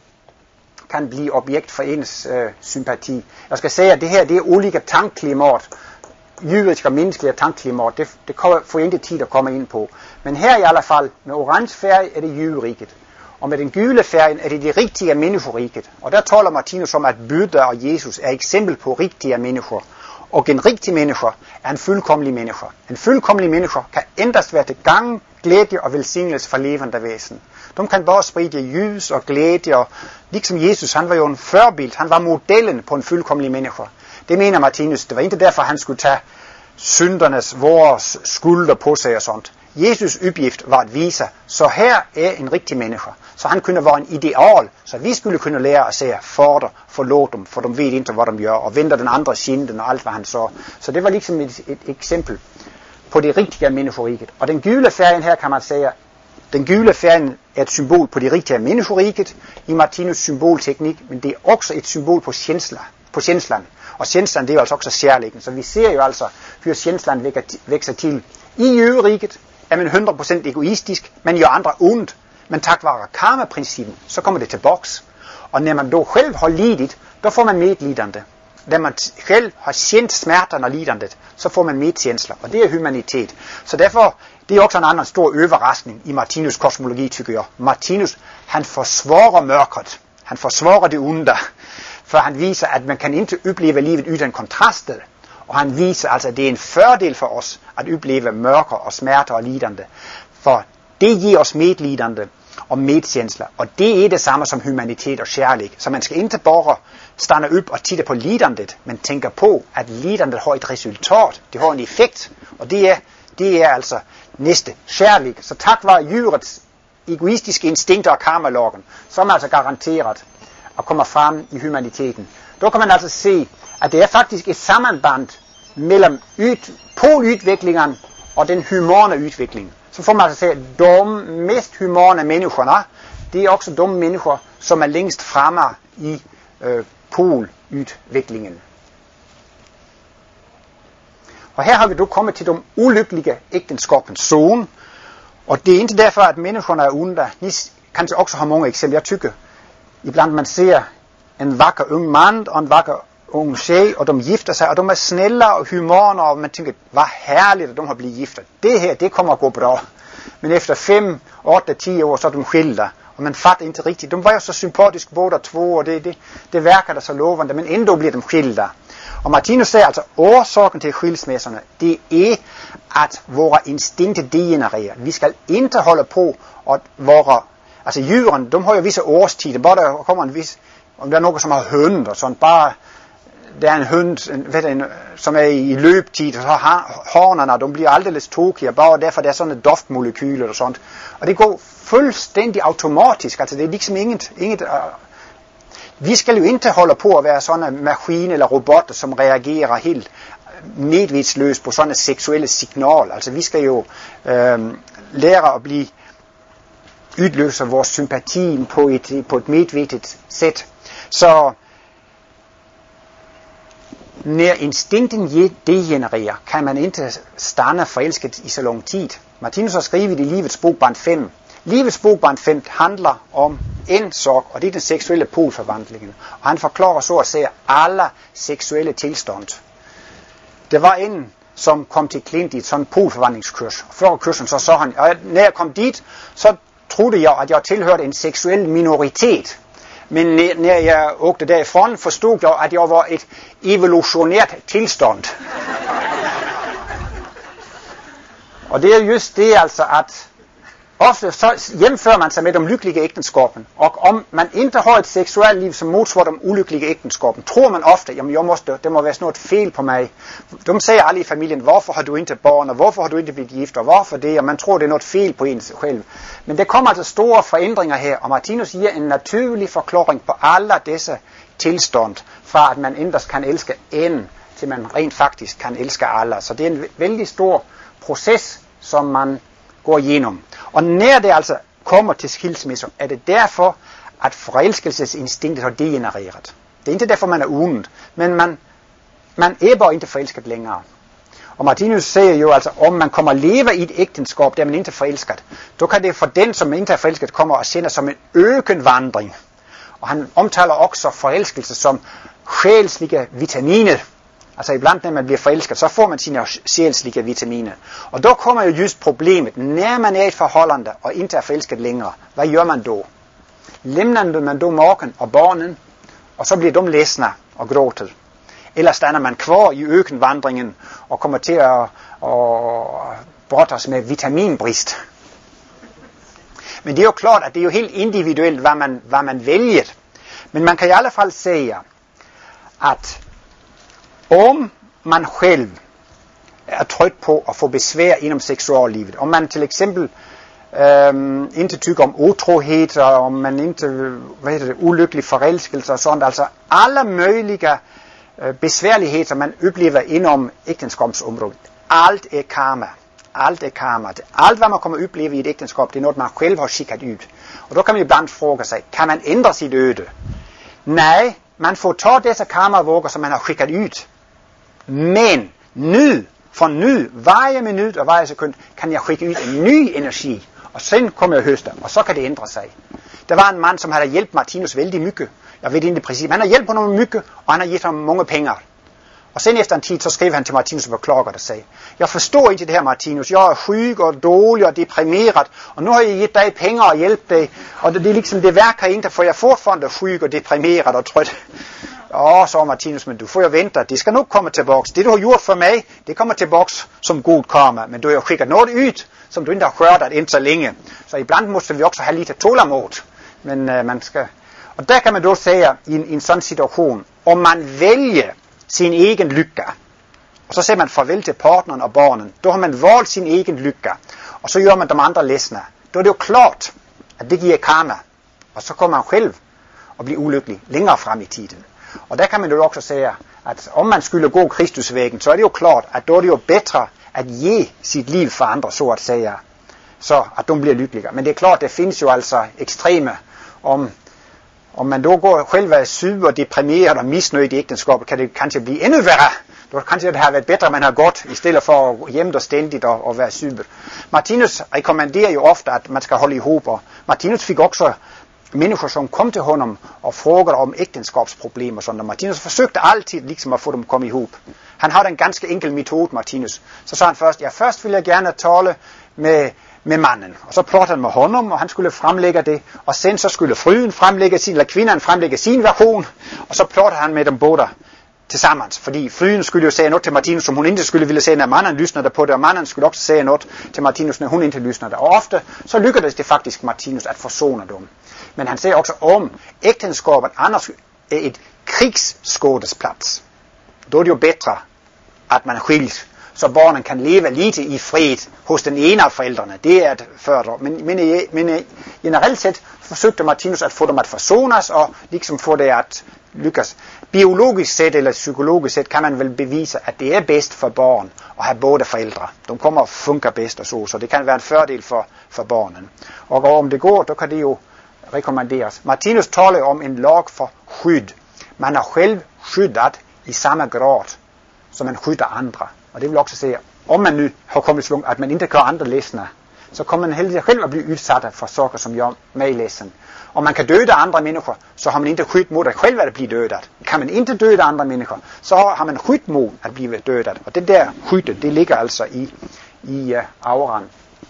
kan blive objekt for ens øh, sympati. Jeg skal sige, at det her, det er olika tankklimat, jødisk og menneskelige tankklimat, det, det kommer for ikke tid at komme ind på. Men her i alle fald, med orange færg er det jøderiket, og med den gule færgen er det det rigtige menneskeriket. Og der taler Martinus om, at Buddha og Jesus er eksempel på rigtige mennesker. Og en rigtig menneske er en fuldkomlig menneske. En fuldkomlig menneske kan endast være til gavn, glæde og velsignelse for levende væsen. De kan bare sprede lys og glæde, og ligesom Jesus, han var jo en forbild, han var modellen på en fuldkomlig menneske. Det mener Martinus, det var ikke derfor, han skulle tage syndernes, vores skulder på sig og sådan. Jesus' opgift var at vise, så her er en rigtig menneske. Så han kunne være en ideal, så vi skulle kunne lære at sige, fader, forlåt dem, for de ved ikke, hvad de gør, og venter den andre skinten og alt, hvad han så. Så det var ligesom et, et eksempel på det rigtige menneskeriket. Og den gule færgen her kan man sige, den gule færgen er et symbol på det rigtige menneskeriket i Martinus symbolteknik, men det er også et symbol på sjænslan. Og sjænslan, det er jo altså også kærligheden. Så vi ser jo altså, hvor sjænslan vækser til. I jøderiket er man hundrede procent egoistisk, man gør andre ondt. Men tak være karma-princippen, så kommer det til boks. Og når man då selv har lidet, då får man medlidende. Når man selv har kendt smerterne og lidandet, så får man medkjensler. Og det er humanitet. Så derfor, det er også en anden stor overraskning i Martinus kosmologi, tykker jeg. Martinus, han forsvarer mørket. Han forsvarer det onde. For han viser, at man kan ikke opleve livet uden kontraster. Og han viser altså, at det er en fordel for os at opleve mørker og smerter og lidende. For det giver os medlidende og medkjensler. Og det er det samme som humanitet og kærlighed. Så man skal ikke bare stanne op og titte på lidandet, men tænker på, at lidandet har et resultat. Det har en effekt. Og det er, det er altså næste kærlighed. Så tak var djurets egoistiske instinkter og karmalogen, så er man altså garanteret at komme frem i humaniteten. Da kan man altså se, at det er faktisk et sammenband mellem ut, poludviklingen og den humane udvikling. Så får man altså se, at de mest humane menneskerne, det er også de mennesker, som er længst fremme i øh, poludviklingen. Og her har vi dog kommet til de ulykkelige ægteskabens zone, og det er ikke derfor, at menneskerne er onde. Ni kan også have mange eksempler. Jeg tykker, iblandt man ser en vakker ung mand og en vakker ung tjej, og de gifter sig, og de er snälla og humane, og man tænker, hvor herligt, at de har blivet giftet. Det her, det kommer at gå bra. Men efter fem, otte, ti år, så er de skilda, og man fatter ikke rigtigt. De var jo så sympatiske både to, og det, det, det værker der så lovende, men endnu bliver de skilda. Og Martinus siger altså, årsagen til skilsmisserne, det er, at vores instinkter degenererer. Vi skal ikke holde på, at vores, altså jyren, de har jo visse årstider, bare der kommer en vis, om der er nogen, som har hønd og sådan, bare, der er en hønd, en, ved en, som er i løbetid, og så har hornerne, de bliver aldeles tokier, bare derfor der er sådan et doftmolekyler og sådan. Og det går fuldstændig automatisk, altså det er liksom inget, inget uh, vi skal jo ikke holde på at være sådan en maskine eller robotter, som reagerer helt medvidsløst på sådan et seksuelle signal. Altså vi skal jo øh, lære at blive udløser vores sympati på et, på et medvedet sæt. Så når instinkten degenererer, kan man ikke stande forelsket i så lang tid. Martinus har skrevet i Livets bog, band fem. Livets bog, band fem handler om en sorg, og det er den seksuelle polforvandlingen. Og han forklarer så at sige alle seksuelle tilstand. Det var en, som kom til klient i et sådan polforvandlingskurs. Før kursen så så han, og når jeg kom dit, så troede jeg, at jeg tilhørte en seksuel minoritet. Men når jeg åkte derifrån, forstod jeg, at jeg var et evolutionært tilstand. Og det er just det altså, at ofte så hjemfører man sig med de lykkelige ægteskaben, og om man ikke har et seksuelt liv, som modsvarer de ulykkelige ægteskaben, tror man ofte, jamen jeg måste, det må være sådan noget fel på mig. De siger alle i familien, hvorfor har du ikke børn, og hvorfor har du ikke blivet gift, og hvorfor det, og man tror, det er noget fel på en selv. Men der kommer altså store forandringer her, og Martinus giver en naturlig forklaring på alle disse tilstand, fra at man endast kan elske en til man rent faktisk kan elske alle. Så det er en vældig stor proces, som man går igennem. Og når det altså kommer til skilsmisse, er det derfor, at forelskelsesinstinktet har degenereret. Det er ikke derfor, man er unet, men man, man er bare ikke forelsket længere. Og Martinus siger jo altså, om man kommer at leve i et ægteskab, der man ikke er forelsket, så kan det for den, som ikke er forelsket, komme og sende som en økenvandring. Og han omtaler også forelskelse som sjælslige vitaminer. Altså iblandt, når man bliver forelsket, så får man sine sjælslige vitaminer. Og der kommer jo just problemet, når man er i et forholdende og ikke er forelsket længere. Hvad gør man da? Læmner man da morgen og barnen, og så bliver de læsne og gråtet. Eller stander man kvar i økenvandringen og kommer til at, at brottas med vitaminbrist. Men det er jo klart, at det er jo helt individuelt, hvad man, hvad man vælger. Men man kan i alle fald sige, at om man selv er trygt på at få besvær inden seksuallivet, om man til eksempel øhm, ikke tykker om utrohed, og om man ikke, hvad hedder det, ulykkelig forelskelse og sådan, altså alle mulige øh, besværligheder, man oplever inden ægteskabsområdet. Alt er karma. Alt er karma. Alt, hvad man kommer at opleve i et ægteskab, det er noget, man selv har skikket ud. Og der kan man iblandt fråge sig, kan man ændre sit øde? Nej, man får tage disse karma-våger, som man har skikket ud. Men nyd, for nyd, hver minut og hver sekund, kan jeg skikke ud en ny energi. Og så kommer jeg høste, og så kan det ændre sig. Der var en mand, som havde hjulpet Martinus vældig mycket. Jeg ved ikke præcis, han har hjulpet på nogle mycket, og han har givet ham mange penge. Og sen efter en tid, så skrev han til Martinus og var klokkert og sagde, jeg forstår ikke det her, Martinus, jeg er syg og dårlig og deprimeret, og nu har jeg givet dig penge og hjælp dig, og det, det er liksom, det værker ikke, for jeg er fortfarande syg og deprimeret og trøt. Åh, så Martinus, men du får jo vente, det skal nok komme tilbage. Det du har gjort for mig, det kommer tilbage som god karma, men du har jo skikket noget ud, som du ikke har hørt indtil så længe. Så iblandt måste vi også have lidt tålamod, men uh, man skal... Og der kan man då sige, i en, i en sådan situation, om man vælger sin egen lykke, og så siger man farvel til partneren og barnen, då har man valgt sin egen lykke, og så gør man de andre læsne. Då er det jo klart, at det giver karma, og så kommer man selv og bliver ulykkelig længere frem i tiden. Og der kan man jo også sige, at om man skulle gå Kristusvægen, så er det jo klart, at då er det jo bedre at give sit liv for andre, så at sige, så at de bliver lykkelige. Men det er klart, det findes jo altså ekstreme, om, om man då går selv er syg og deprimeret og misnøjet i ægteskabet, kan det kanskje blive endnu værre. Då kanskje det har været bedre, at man har gått, i stedet for at hjemme og stændigt og, og være syg. Martinus rekommenderer jo ofte, at man skal holde ihop, og Martinus fik også mennesker, som kom til honom og frågede om ægteskabsproblemer, sådan, og Martinus forsøgte altid ligesom at få dem komme ihop. Han havde en ganske enkel metode, Martinus. Så sagde han først, ja, først ville jeg gerne tale med, med manden, og så plottede han med honom, og han skulle fremlægge det, og sen så skulle fruen fremlægge sin, eller kvinden fremlægge sin version, og så plottede han med dem både tilsammen, fordi fruen skulle jo sige noget til Martinus, som hun ikke skulle ville sige, når manden lysnede på det, og manden skulle også sige noget til Martinus, når hun ikke lysnede. Og ofte så lykkedes det faktisk Martinus at forsone dem. Men han siger også om ægteskabet annars er et krigsskådesplads. Då er det jo bedre, at man skils, så barnen kan leve lidt i fred hos den ene af forældrene. Det er et fordre. Men, men, men generelt set forsøgte Martinus at få dem at forsones, og ligesom få det at lykkes. Biologisk set eller psykologisk set kan man vel bevise, at det er bedst for barn at have både forældre. De kommer og fungerer bedst og så, så det kan være en fordel for, for barnen. Og om det går, så kan det jo rekommenderes. Martinus taler om en lag for skydd. Man er selv skyddet i samme grad, som man skydder andre. Og det vil også sige, om man nu har kommet så langt, at man ikke kan andre læsende, så kommer man heldig selv at blive udsat for saker, som gør med i læsen. Og man kan døde andre mennesker, så har man ikke skydd mod at selv at blive dødet. Kan man ikke døde andre mennesker, så har man skydd mod at blive dødet. Og det der skydde, det ligger altså i, i uh, auran.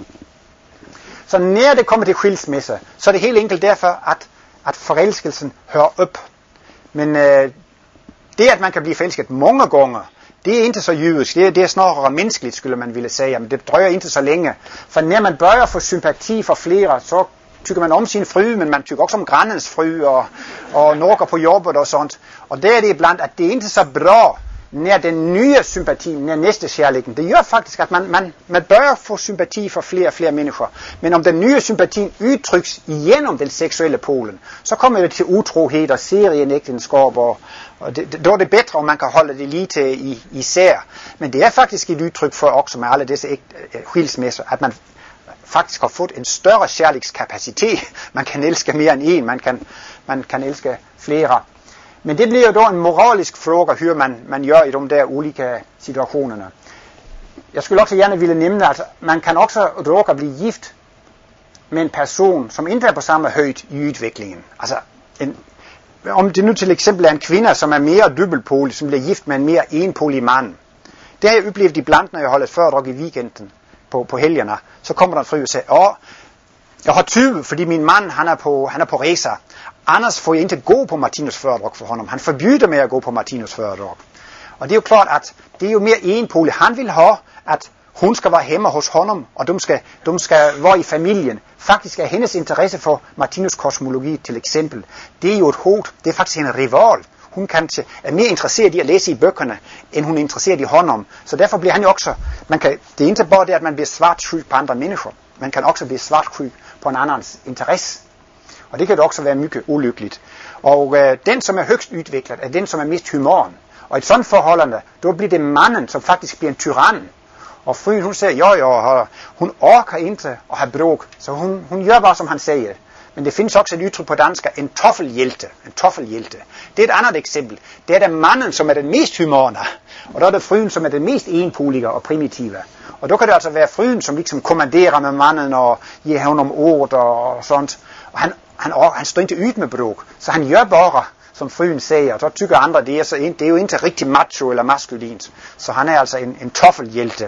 Så når det kommer til skilsmisse, så er det helt enkelt derfor, at, at forelskelsen hører op. Men øh, det, at man kan blive forelsket mange gange, det er ikke så jødisk. Det er, det er snarere menneskeligt, skulle man ville sige. Men det drøjer ikke så længe. For når man bøjer for sympati for flere, så tykker man om sin fry, men man tykker også om grannens fry og, og norker på jobbet og sådan. Og der er det iblandt, at det er ikke så bra, nær den nye sympati, nær næste kærligheden. Det gør faktisk, at man, man, man bør få sympati for flere og flere mennesker. Men om den nye sympati udtryks igennem den seksuelle polen, så kommer det til utrohed og serienægtenskab, og, og det, det, då er det bedre, om man kan holde det lige til i, især. Men det er faktisk et udtryk for også med alle disse skilsmisser, at man faktisk har fået en større kærlighedskapacitet. Man kan elske mere end en, man kan, man kan elske flere. Men det bliver jo da en moralisk fråga, hur man, man gør i de der ulike situationerne. Jeg skulle også gerne ville nævne, at man kan også råke blive gift med en person, som ikke er på samme højt i udviklingen. Altså, en, om det nu til eksempel er en kvinde, som er mere dobbeltpolig, som bliver gift med en mere enpolig mand. Det har jeg oplevet iblandt, når jeg holder et foredrag i weekenden på, på helgerne. Så kommer der en fri og siger, åh, jeg har tyve, fordi min mand, han er på, han er på rejse. Anders får jeg ikke gå på Martinus foredrag for honom. Han forbyder mig at gå på Martinus foredrag. Og det er jo klart, at det er jo mere enpolig. Han vil have, at hun skal være hjemme hos honom, og de skal, de skal være i familien. Faktisk er hendes interesse for Martinus kosmologi til eksempel, det er jo et hot. Det er faktisk en rival. Hun kan er mere interesseret i at læse i bøgerne, end hun er interesseret i honom. Så derfor bliver han jo også, man kan, det er ikke bare det, at man bliver svartsky på andre mennesker. Man kan også blive svartsky på en andens interesse. Og det kan også være mycket ulykkeligt. Og øh, den, som er højst udviklet, er den, som er mest humoren. Og i et sådan forholdende, då bliver det manden, som faktisk bliver en tyrann. Og fruen, hun siger, jo jo, hun orker ikke at have bråk, så hun, hun gør bare, som han siger. Men det findes også et udtryk på dansk, en toffelhjelte. En toffelhjelte. Det er et andet eksempel. Det er der manden, som er den mest humorende. Og der er det fruen, som er den mest enpolige og primitive. Og der kan det altså være fruen, som liksom kommanderer med manden og giver honom ord og sådan. Og han, han, han står ikke ud med bråk, så han gør bare, som fruen siger, og så tykker andre, det er, så, det er jo ikke rigtig macho eller maskulint. Så han er altså en, en toffelhjelte.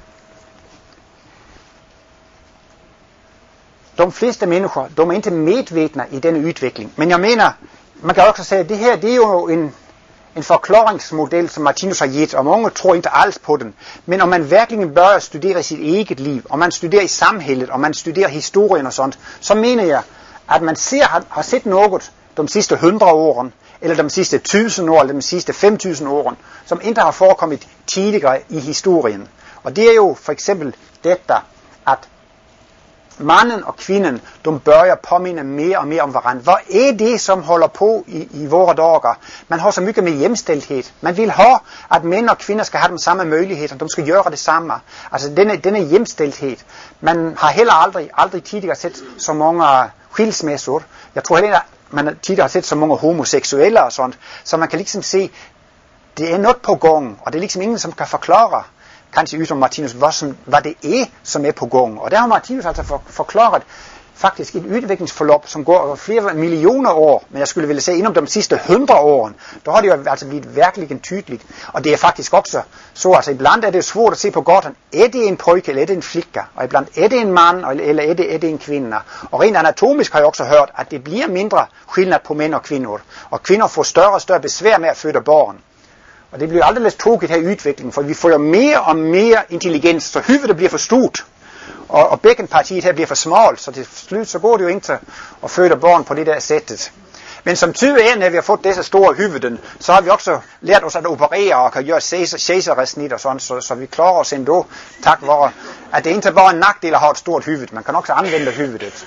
De fleste mennesker, de er ikke medvetne i denne udvikling. Men jeg mener, man kan også sige, at det her, det er jo en, en forklaringsmodel, som Martinus har givet, og mange tror ikke alls på den. Men om man virkelig bør studere sit eget liv, og man studerer i samhället, og man studerer historien og sådan, så mener jeg, at man ser, har, har set noget de sidste hundrede år, eller de sidste tusind år, eller de sidste fem tusind år, som ikke har forekommet tidligere i historien. Og det er jo for eksempel dette, at mannen og kvinden, de bør påminde mere og mere om hverandre. Hvad er det, som holder på i, i vore dager? Man har så mycket med hjemstilthed. Man vil have, at mænd og kvinder skal have de samme muligheder. De skal gøre det samme. Altså denne, denne hjemstilthed. Man har heller aldrig, aldrig tidligere set så mange skilsmissor. Jeg tror heller, man tidligere har set så mange homoseksuelle og sådan. Så man kan liksom se, det er noget på gang, og det er liksom ingen, som kan forklare, kanskje utom Martinus, hvad, som, hvad det er, som er på gang. Og der har Martinus altså for, forklaret faktisk et udviklingsforløb, som går over flere millioner år, men jeg skulle ville sige, inden de sidste hundrede år, der har det jo altså blivet virkelig tydeligt. Og det er faktisk også så, altså iblandt er det svært at se på gatan, er det en pojke, eller er det en flicka, og iblandt er det en mand, eller er det, er det en kvinde. Og rent anatomisk har jeg også hørt, at det bliver mindre skillnad på mænd og kvinder, og kvinder får større og større besvær med at føde børn. Og det bliver aldrig tråkigt her i udviklingen, for vi får jo mere og mere intelligens, så hyvet bliver for stort, og, og bækkenpartiet her bliver for smalt, så til slut så går det jo ikke at føde børn på det der sættet. Men som tyve er, når vi har fået disse store hyveden, så har vi også lært os at operere og kan gøre kejsersnit og sådan, så, så vi klarer os endnu, tak være, at det ikke bare er en nakdel at have et stort hyvet, man kan også anvende hyvedet.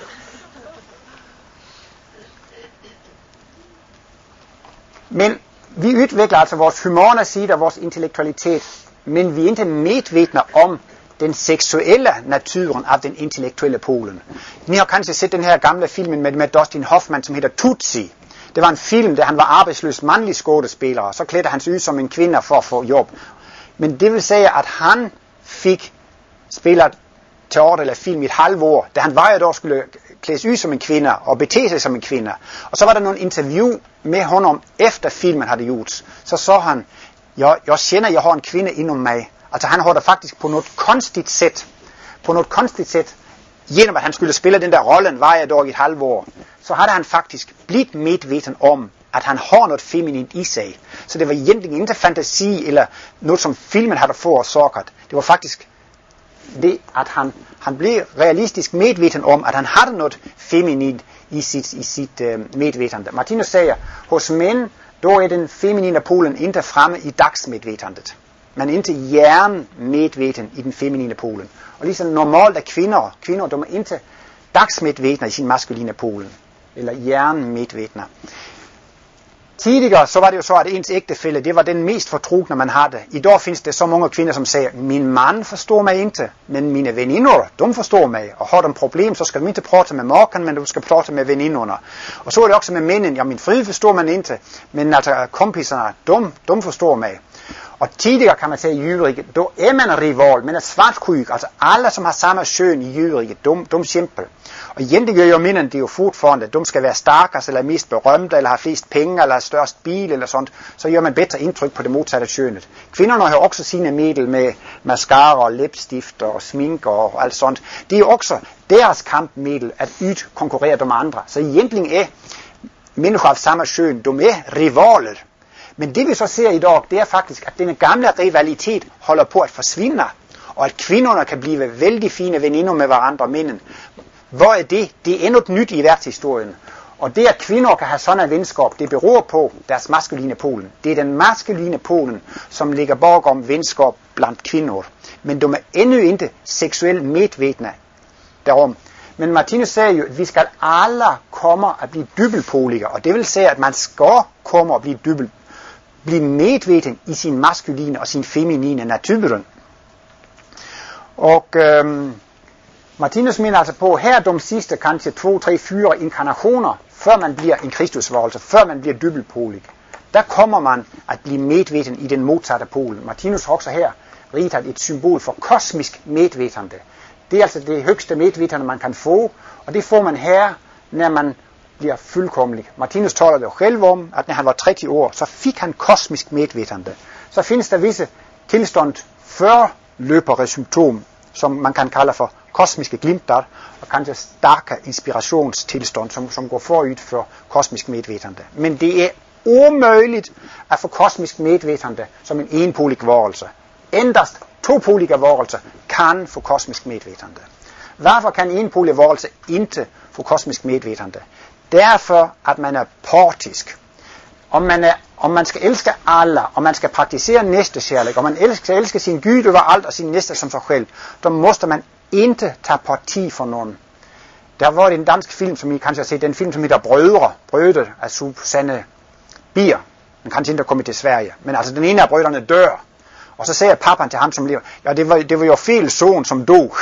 Men vi udvikler altså vores humane side og vores intellektualitet, men vi er ikke medvetne om den seksuelle naturen af den intellektuelle polen. Ni har kanskje set den her gamle filmen med, med Dustin Hoffman, som hedder Tootsie. Det var en film, der han var arbejdsløs mandlig skådespiller, og så klædte han sig ud som en kvinde for at få job. Men det vil sige, at han fik spillet teater eller film i et halvt år, da han var et år skulle klædes ud som en kvinde og bete sig som en kvinde. Og så var der nogle interview med honom efter filmen havde gjort. Så så han, jeg, jeg kender, jeg har en kvinde inden mig. Altså han har det faktisk på noget konstigt sæt, på noget konstigt sæt, gennem at han skulle spille den der rollen hver jeg dag i et halvt år, så havde han faktisk blivet medveten om, at han har noget feminint i sig. Så det var egentlig ikke fantasi eller noget, som filmen havde forårsaget. Det var faktisk det, at han, han blev realistisk medveten om, at han havde noget feminint i sit, i sit uh, medvetende. Martinus siger, hos mænd då är den feminina polen inte framme i dagsmedvetandet. Man är inte hjärnmedveten i den feminina polen. Och liksom normalt är kvinnor, kvinnor de är inte dagsmedvetna i sin maskulina polen. Eller hjärnmedvetna. Tidigare så var det ju så, att ens ægtefälle, det var den mest fortrogna man hade. Idag finns det så många kvinnor som säger, min man förstår mig inte, men mina väninnor, de förstår mig. Och har de problem så ska de inte prata med maken, men de ska prata med väninnorna. Och så är det också med männen, ja min fru förstår man inte, men alltså kompisarna, de, de förstår mig. Och tidigare kan man säga i djurriket, då är man en rival, men är svartsjuk, alltså alla som har samma kön i djurriket, de, de kämpar. Och egentligen gör männen det ju fortfarande, de ska vara starkast eller mest berömda, eller ha flest pengar, eller ha störst bil eller sånt, så gör man bättre intryck på det motsatta könet. Kvinnorna har också sina medel med mascara, läppstifter och sminker och allt sånt. Det är ju också deras kampmedel att utkonkurrera de andra. Så egentligen är människor av samma kön, de är rivaler. Men det vi så ser idag, det är faktiskt att den gamla rivalitet håller på att försvinna. Och att kvinnorna kan bli väldigt fina väninnor med varandra, männen. Vad är det? Det är något nytt i världshistorien. Och det att kvinnor kan ha sådana vänskap, det beror på deras maskulina polen. Det är den maskulina polen som ligger bakom vänskap bland kvinnor. Men de är ännu inte sexuellt medvetna därom. Men Martinus säger ju att vi ska alla komma att bli dubbelpoliga. Och det vill säga att man ska komma att bli dubbel, bli medveten i sin maskulina och sin feminina naturen. Och ähm, Martinus menar alltså på här de sista kanske två, tre, fyra inkarnationer för man blir en Kristusvarelse, för man blir dubbelpolig. Där kommer man att bli medveten i den motsatta polen. Martinus har också här ritat ett symbol för kosmisk medvetande. Det är alltså det högsta medvetande man kan få, och det får man här när man blir fullkomlig. Martinus talade själv om att när han var trettio år så fick han kosmisk medvetande. Så finns det vissa tillstånd förlöpare symptom som man kan kalla för kosmiska glimtar och kanske starka inspirationstillstånd som, som går förut för kosmisk medvetande. Men det är omöjligt att få kosmisk medvetande som en enpolig varelse. Endast tvåpoliga varelser kan få kosmisk medvetande. Varför kan en enpolig varelse inte få kosmisk medvetande? Därför att man är partisk. Om man, är, om man ska älska alla, om man ska praktisera nästekärlek, om man älskar, älskar sin Gud över allt och sin nästa som sig själv, då måste man inte ta parti för någon. Der var en dansk film, som I kanske har sett, en film som heter Brødre, Brødre af Susanne Bier. Den kanske inte har kommit till Sverige, men alltså den ena av bröderna dör. Och så säger pappan till ham som lever, ja det var, det var ju fel son som dog.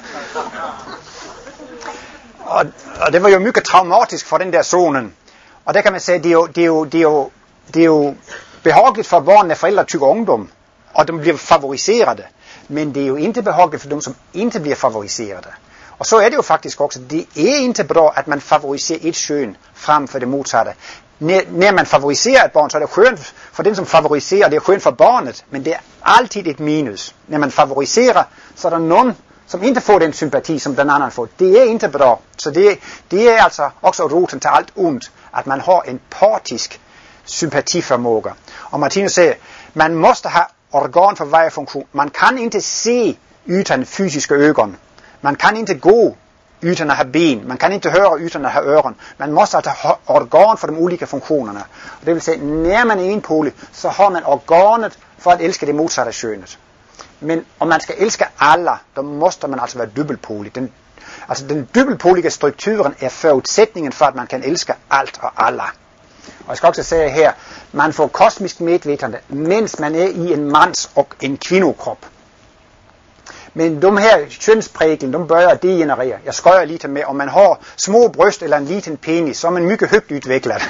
Och, och det var ju mycket traumatiskt för den där sonen. Och det kan man säga, det är ju, det är ju, det är ju, det är ju behagligt för barn när föräldrar tycker om dem. Och de blir favoriserade. Men det är ju inte behagligt för de som inte blir favoriserade. Och så är det ju faktiskt också, det är inte bra att man favoriserar ett kön framför det motsatta. När, när man favoriserar ett barn så är det skönt för den som favoriserar, det är skönt för barnet. Men det är alltid ett minus. När man favoriserar så är det någon som inte får den sympati som den annan får. Det är inte bra. Så det, det är alltså också roten till allt ont, att man har en partisk sympatiförmåga. Och Martinus säger, man måste ha organ för varje funktion. Man kan inte se utan fysiska ögon. Man kan inte gå utan att ha ben. Man kan inte höra utan att ha öron. Man måste alltså ha organ för de olika funktionerna. Och det vill säga, när man är enpolig så har man organet för att älska det motsatta könet. Men om man ska älska alla, då måste man alltså vara dubbelpolig. Den, alltså den dubbelpoliga strukturen är förutsättningen för att man kan älska allt och alla. Och jag ska också säga här, man får kosmisk medvetande mens man är i en mans och en kvinnokropp. Men de här könspräglen, de börjar degenerera. Jag skojar lite med, om man har små bröst eller en liten penis så är man mycket högt utvecklad.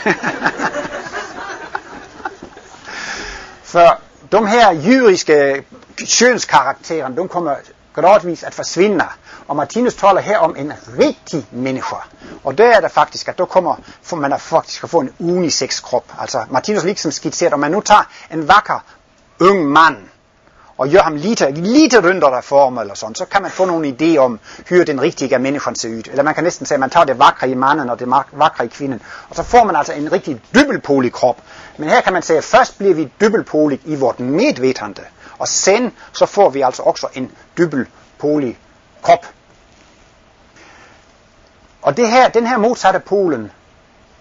För de här djuriska könskaraktärerna, de kommer gradvis att försvinna. Och Martinus talar här om en riktig människa. Och där är det faktiskt att då kommer får man att faktiskt få en unisex kropp. Alltså Martinus liksom skisserar, om man nu tar en vacker ung man och gör ham lite, lite rundare former eller sånt, så kan man få någon idé om hur den riktiga människan ser ut. Eller man kan nästan säga att man tar det vackra i mannen och det vackra i kvinnan. Och så får man alltså en riktigt dubbelpolig kropp. Men här kan man säga, först blir vi dubbelpolig i vårt medvetande. Och sen så får vi alltså också en dubbelpolig kropp. Och det här, den här motsatta polen,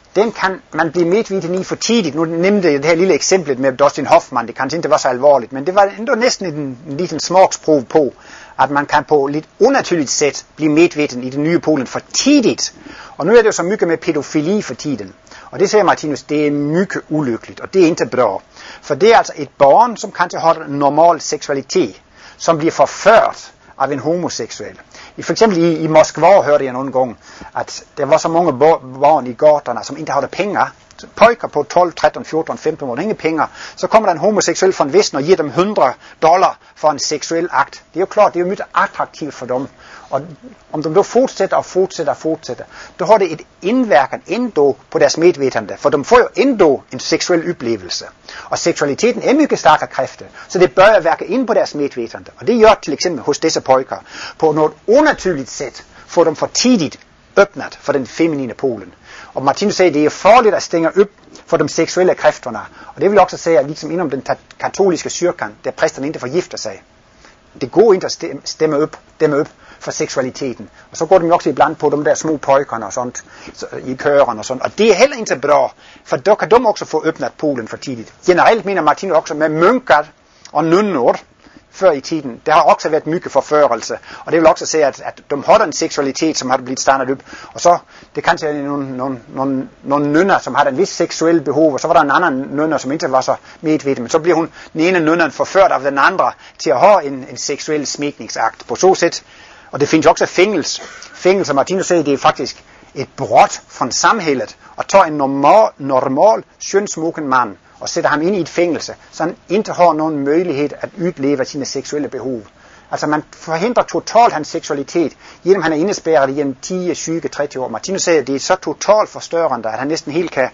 den kan man blive medveten i for tidligt. Nu nemte jeg det her lille eksempel med Dustin Hoffman, det kanskje ikke var så alvorligt, men det var endda næsten en, en liten smagsprøve på, at man kan på lidt unaturligt sæt blive medveten i den nye polen for tidligt. Og nu er det jo så mycket med pædofili for tiden. Og det siger Martinus, det er mycket ulykkeligt, og det er ikke bra. For det er altså et barn, som kanskje har en normal seksualitet, som bliver forført af en homoseksuel. I for eksempel i, i Moskva hørte jeg nogle gange, at der var så mange barn i gaterne, som ikke havde penge. Pojker på tolv, tretten, fjorten, femten år, ingen penge. Så kommer der en homoseksuel fra Vesten og giver dem hundrede dollar for en seksuel akt. Det er jo klart, det er jo meget attraktivt for dem. Og om de då fortsætter og fortsætter og fortsætter, då har det et indvirken endå på deres medvetende, for de får jo endå en seksuel oplevelse. Og seksualiteten er mycket stærke kræfter, så det bør virke ind på deres medvetende. Og det gør til eksempel hos disse pojker på noget unaturligt sæt, får de for tidligt åbnet for den feminine polen. Og Martinus siger, at det er farligt at stænge op for de seksuelle kræfterne. Og det vil også sige, at ligesom inden den katoliske kyrkan, der præsterne ikke forgifter sig. Det går ikke at stemme op, stemme op for seksualiteten. Og så går de også iblandt på de der små pojkerne og sånt, i køren og sådan. Og det er heller ikke bra, for der kan de også få åbnet polen for tidligt. Generelt mener Martinus også med munker og nunner, før i tiden, der har også været mycket forførelse, og det vil også sige, at, at de har en seksualitet, som har blivet standet op, og så, det kan sige nogle, nogle, nogle, nogle nunner, som har en vis seksuel behov, og så var der en anden nunner, som ikke var så medveten, men så bliver hun, den ene nunneren forført af den andre, til at have en, en seksuel smækningsakt, på så sæt, og det findes også fængels, fængels, og Martinus siger, det er faktisk et brot fra samhællet, at tage en normal, normal, skønsmukken mand, og sætter ham ind i et fængelse, så han ikke har nogen mulighed at udleve sine seksuelle behov. Altså man forhindrer totalt hans seksualitet, gennem han er indespærret i en ti, tyve, tretti år. Martinus siger, at det er så totalt forstørrende, at han næsten helt kan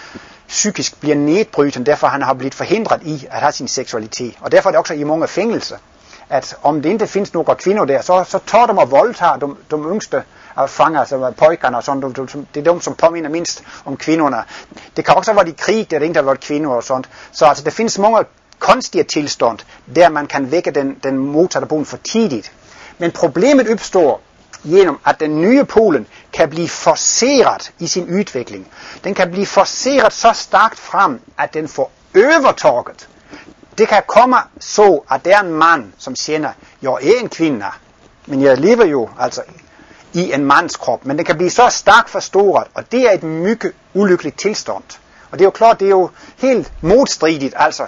psykisk blive nedbryden, derfor han har blivet forhindret i at have sin seksualitet. Og derfor er det også i mange fængelser, at om det ikke findes nogle kvinder der, så, så tager de og voldtager de, de yngste af fanger, altså pojkerne og sådan, det er de, som påminder mindst om kvinderne. Det kan også være i krig, der ikke har været kvinder og sådan. Så altså, der findes mange kunstige tilstand, der man kan vække den, den modsatte polen for tidligt. Men problemet opstår gennem, at den nye polen kan blive forceret i sin udvikling. Den kan blive forceret så stærkt frem, at den får overtaget. Det kan komme så, at der er en mand, som siger, jeg er en kvinde, men jeg lever jo altså i en mands krop, men den kan blive så stærkt forstoret, og det er et mycket ulykkeligt tilstand. Og det er jo klart, det er jo helt modstridigt, altså,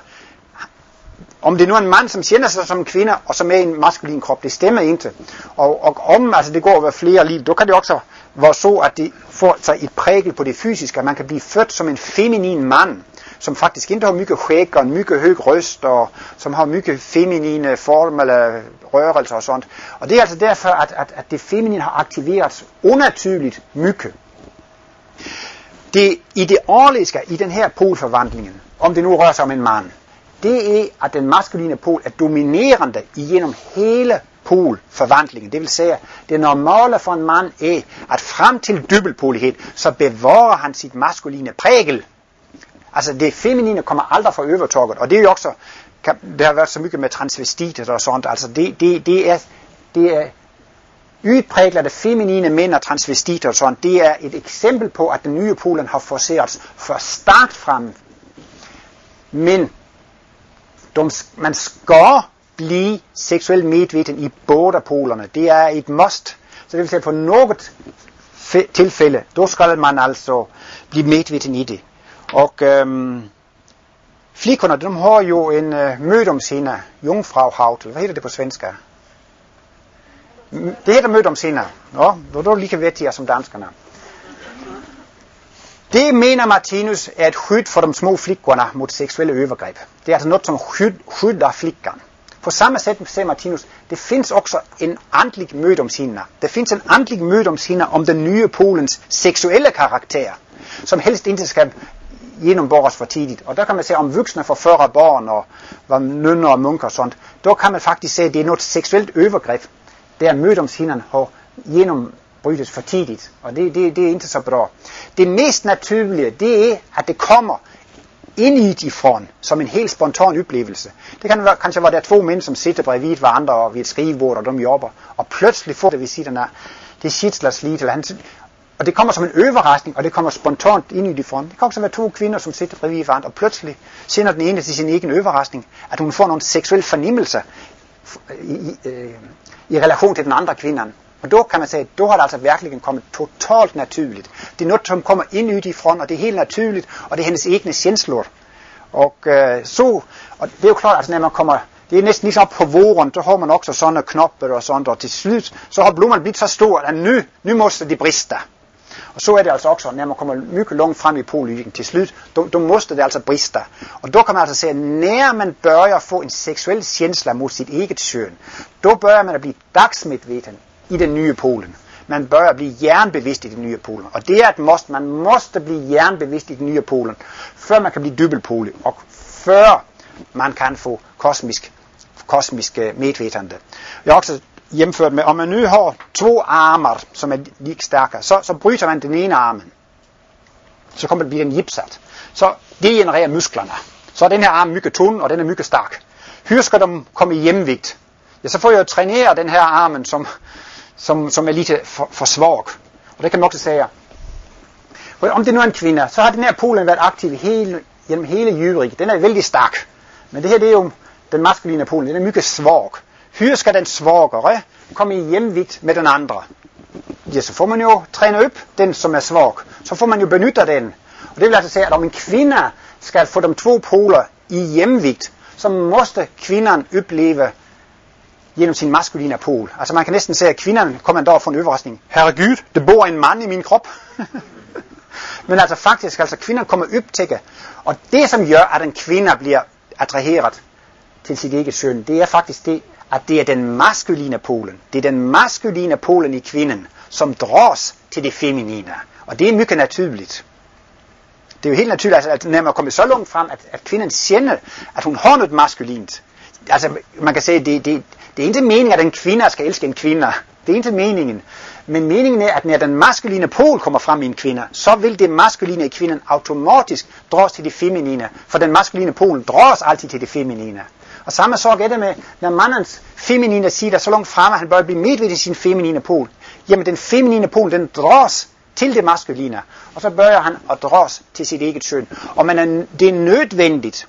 om det nu er en mand, som kender sig som en kvinde, og som er i en maskulin krop, det stemmer ikke. Og, og om altså det går over flere liv, då kan det også være så, at det får sig et prægel på det fysiske, at man kan blive født som en feminin mand, som faktisk ikke har mycket skæg og en mycket høj røst, og som har mycket feminine formelle rørelser og sådan. Og det er altså derfor, at, at, at det feminine har aktiveret unaturligt mycket. Det idealiske i den her polforvandlingen, om det nu rører sig om en mand, det er, at den maskuline pol er dominerende igennem hele polforvandlingen. Det vil sige, det normale for en mand er, at frem til dobbeltpolighed, så bevarer han sit maskuline prægel. Altså det feminine kommer aldrig fra overtaget, og det er jo også, det har været så mycket med transvestitter og sådan, altså det, det, det er, det er udpræglede feminine mænd og transvestitter og sådan, det er et eksempel på, at den nye polen har forceret for stærkt frem. Men de, man skal blive seksuelt medveten i både polerne. Det er et must. Så det vil sige, på noget tilfælde, då skal man altså blive medveten i det. Og øhm, flickorna, de har jo en øh, mødomshinde, jungfrauhaut, hvad hedder det på svenska? Det hedder mødomshinde. Nå, då er det lige vettigere som danskerne. Det mener Martinus er et skydd for de små flickorna mod seksuelle overgreb. Det er altså noget som skydder flickerne. På samme sæt siger Martinus, det findes også en andlig mødomshinde. Det findes en andlig mødomshinde om den nye polens seksuelle karakter, som helst ikke skal gennemborres for tidligt. Og der kan man se om voksne forfører børn og var nunner og munker og sådan. Der kan man faktisk se, at det er noget seksuelt overgreb, der mødomshinden har gennembrydes for tidligt. Og det, det, det er ikke så bra. Det mest naturlige, det er, at det kommer indifrån som en helt spontan oplevelse. Det kan være, kanskje være der to mænd, som sitter bredvid hverandre ved et skrivebord, og de jobber, og pludselig får det ved siden af, det skitsler slidt, eller han, og det kommer som en overraskning, og det kommer spontant ind i de front. Det kan også være to kvinder, som sidder bredvid hverandre, og pludselig sender den ene til sin egen overraskning, at hun får nogle seksuelle fornemmelser i, i, øh, i relation til den andre kvinde. Og då kan man sige, at då har det altså virkelig kommet totalt naturligt. Det er noget, som kommer ind i front, og det er helt naturligt, og det er hendes egne känslor. Og øh, så, og det er jo klart, altså når man kommer, det er næsten ligesom på våren, så har man også sådan knopper og sådan, og til slut, så har blommerne blivet så store, at nu, nu måste de briste. Og så er det altså også, når man kommer mycket langt frem i poludviklingen til slut, då, då måste det altså briste. Og då kan man altså sige, at når man börjar få en seksuel känsla mod sit eget kön, då börjar man at blive dagsmedveten i den nye polen. Man bør blive jernbevidst i den nye polen. Og det er et must. Man måste blive jernbevidst i den nye polen, før man kan blive dobbeltpolig, og før man kan få kosmisk, kosmisk medvetende. Jeg har også hjemført med, om man nu har to armer, som er lige stærke, så, så bryder man den ene armen. Så kommer det blive den gipsat. Så det genererer musklerne. Så er den her arm mycket tynd, og den er mycket stærk. Hur skal de komme i hjemvægt? Ja, så får jeg jo trænere den her armen, som Som, som er lidt for, for svag. Og det kan man også sige. For om det nu er en kvinde, så har den her polen været aktiv hele, gennem hele jøderiket. Den er vældig stærk. Men det her det er jo den maskuline polen. Den er mycket svag. Hur skal den svagere komme i hjemvægt med den andre? Ja, så får man jo træne op den, som er svag. Så får man jo benytte den. Og det vil altså sige, at om en kvinde skal få de to poler i hjemvægt, så måste kvinden opleve gennem sin maskuline pol. Altså man kan næsten sige, at kvinderne kommer en dag for en overraskning. Herregud, det bor en mand i min krop. Men altså faktisk, altså kvinderne kommer optække. Og det som gør, at en kvinde bliver attraheret til sit eget køn, det er faktisk det, at det er den maskuline polen. Det er den maskuline polen i kvinden, som dras til det feminine. Og det er mycket naturligt. Det er jo helt naturligt, altså, at når man kommer så langt frem, at, at kvinden kender, at hun har noget maskulint. Altså man kan sige, at det, det, det er ikke meningen, at en kvinde skal elske en kvinde. Det er ikke meningen. Men meningen er, at når den maskuline pol kommer frem i en kvinde, så vil det maskuline i kvinden automatisk dras til det feminine. For den maskuline pol dras altid til det feminine. Og samme sak er det med, når mandens feminine side er så langt fremme, at han bør blive medveden i sin feminine pol. Jamen den feminine pol, den dras til det maskuline. Og så bør han at dras til sit eget køn. Og man er, det er nødvendigt.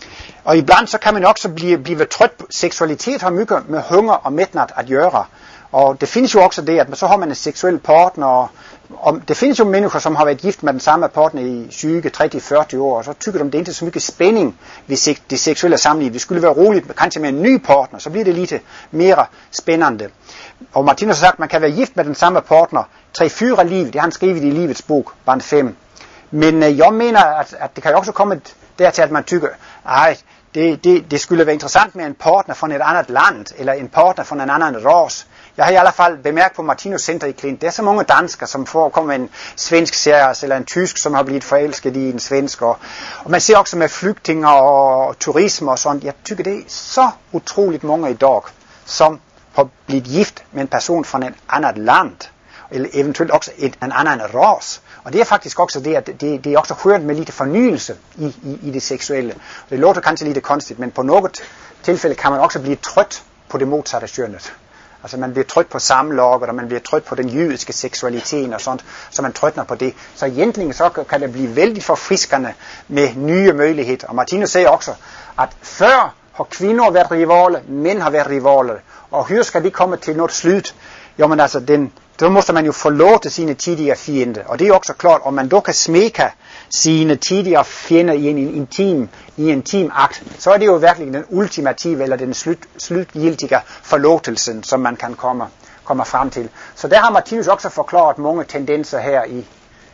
Og iblandt så kan man også blive, blive trøt. Seksualitet har mycket med hunger og mætnad at gøre. Og det findes jo også det, at så har man en seksuel partner. Og, og det findes jo mennesker, som har været gift med den samme partner i tyve, tredive, fyrre år. Og så tykker de, det er ikke så mycket spænding ved det seksuelle samliv. Det skulle være roligt, kanskje med en ny partner, så bliver det lidt mere spændende. Og Martinus har sagt, at man kan være gift med den samme partner tre fire liv. Det har han skrevet i livets bog, band fem. Men øh, jeg mener, at, at det kan jo også komme dertil, at man tykker, ej, det, det, det skulle være interessant med en partner fra et andet land, eller en partner fra en anden ras. Jeg har i alle fald bemærket på Martinus Center i Klint, der er så mange danskere, som får komme en svensk serie, eller en tysk, som har blivet forelsket i en svensk. Og, og man ser også med flygtinger og turisme og sådan. Jeg tykker, det er så utroligt mange i dag, som har blivet gift med en person fra et andet land, eller eventuelt også en, en anden ras. Og det er faktisk også det, at det, det er også hørt med lidt fornyelse i, i, i det seksuelle. Det låter kanskje lidt kunstigt, men på noget tilfælde kan man også blive trøt på det modsatte kønnet. Altså man bliver trøt på samlag, og man bliver trøt på den jødiske seksualitet og sådan, så man trøtner på det. Så egentlig så kan det blive vældig forfriskende med nye muligheder. Og Martinus siger også, at før har kvinder været rivaler, mænd har været rivaler, og hur skal de komme til noget slut? Jo, men altså, den, så måste man jo forlåte sine tidligere fjender. Og det er også klart, om man då kan smække sine tidligere fjender i en intim, i en intim akt, så er det jo virkelig den ultimative, eller den slut, slutgiltige forlåtelsen, som man kan komme, komme frem til. Så der har Martinus også forklaret mange tendenser her i,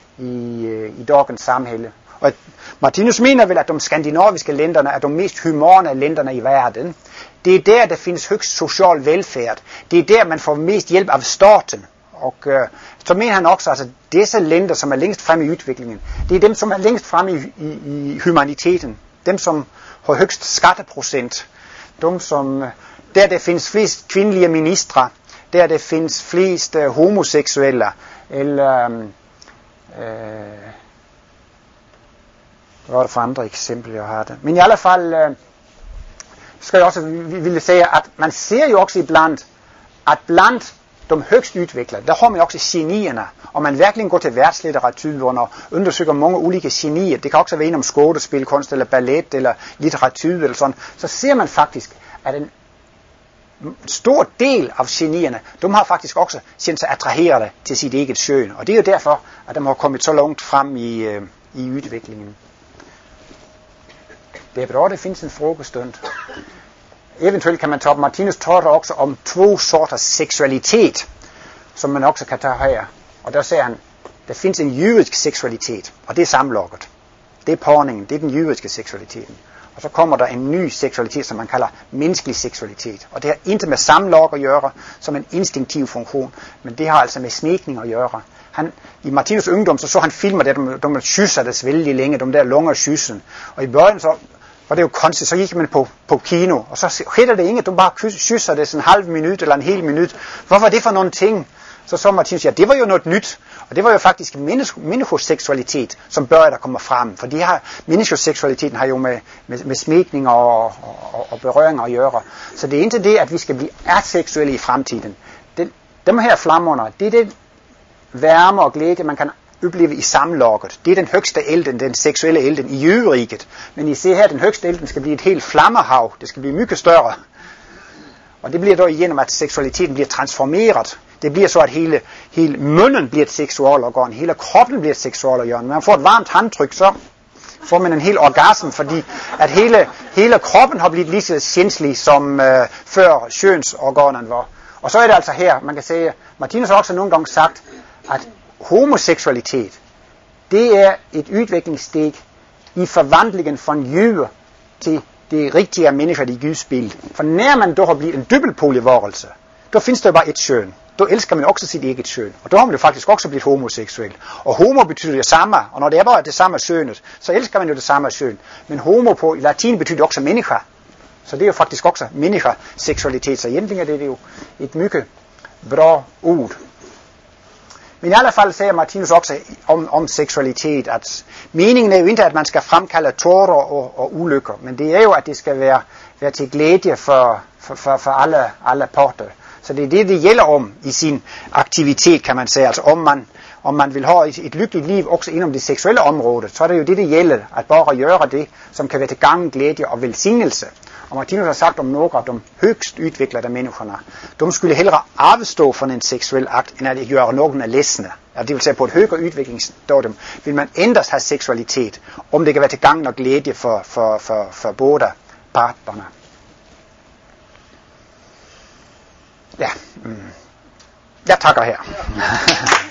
i, i dagens samhælle. Og Martinus mener vel, at de skandinaviske lænderne er de mest humane lænderne i verden. Det er der, der findes højst social velfærd. Det er der, man får mest hjælp af staten. Og øh, så mener han også, at altså, disse lænder, som er længst fremme i udviklingen, det er dem, som er længst fremme i, i, i humaniteten. Dem, som har højst skatteprocent. Dem, som, der, der findes flest kvindelige ministre. Der, der findes flest uh, homoseksuelle. Eller... Øh, hvad var det for andre eksempler, jeg har det? Men i alle fald... Øh, skal jeg også ville sige, at man ser jo også iblandt, at blandt de högst utvecklade, där har man också genierna. Om man verkligen går till världslitteraturen och undersöker många olika genier, det kan också vara inom skådespel, konst eller ballet eller litteratur eller sånt, så ser man faktiskt att en stor del av genierna, de har faktiskt också känt sig attraherade till sitt eget kön. Och det är ju därför att de har kommit så långt fram i, i utvecklingen. Det är bra, det finns en frågestund. Eventuellt kan man ta upp, Martinus talar också om två sorters sexualitet som man också kan ta här. Och där säger han, det finns en judisk sexualitet, och det är samlaget. Det är parningen, det är den judiska sexualiteten. Och så kommer der en ny sexualitet som man kalder mänsklig sexualitet. Och det har inte med samlag att göra som en instinktiv funktion, men det har alltså med smekning att göra. Han, i Martinus ungdom så så han filmer där de, de kyssades väldigt länge, de där långa kyssen. Och i början så var det ju konstigt, så gick man på, på kino, och så skedde det inget, de bara kyssades en halv minut eller en hel minut. Vad var det för någonting? Så sa Martinus, ja, det var ju något nytt. Och det var ju faktiskt människors sexualitet som började komma fram. För de här, människors sexualiteten har ju med, med, med smekning och, och, och beröringar att göra. Så det är inte det att vi ska bli asexuella i framtiden. Det, de här flammorna, det är det värme och glädje man kan uppleva i samlaget. Det är den högsta elden, den sexuella elden i djurriket. Men ni ser här, den högsta elden ska bli ett helt flammehav. Det ska bli mycket större. Och det blir då genom att sexualiteten blir transformerad. Det blir så att hela, hela munnen blir ett sexualorgan, hela kroppen blir ett sexualorgan. När man får ett varmt handtryck så får man en hel orgasm, fordi att hela, hela kroppen har blivit lika känslig som uh, för könsorganen var. Och så är det alltså här, man kan säga, Martinus har också någon gång sagt att homosexualitet, det är ett utvecklingssteg i förvandlingen från djur till det riktiga människan i Guds bild. För när man då har blivit en dubbelpolig varelse, då finns det bara ett kön. Då älskar man också sitt eget kön. Och då har man ju faktiskt också blivit homosexuell. Och homo betyder ju samma. Och när det är bara det samma könet, så älskar man ju det samma kön. Men homo på latin betyder också människa. Så det är ju faktiskt också människosexualitet. Så egentligen är det ju ett mycket bra ord. Men i alla fall säger Martinus också om, om sexualitet att meningen är ju inte att man ska framkalla tårar och, och olyckor. Men det är ju att det ska vara, vara till glädje för, för, för, för alla, alla parter. Så det är det det gäller om i sin aktivitet, kan man säga. Alltså om man, om man vill ha ett, ett lyckligt liv också inom det sexuella området, så är det ju det det gäller. Att bara göra det som kan vara till gagn, glädje och välsignelse. Och Martinus har sagt om några av de högst utvecklade människorna, de skulle hellre avstå från en sexuell akt än att göra någon ledsna. Ja, det vill säga på ett högre utvecklingsstadium vill man endast ha sexualitet om det kan vara till gagn och glädje för, för, för, för båda parterna. Ja, mm. Jag tackar här.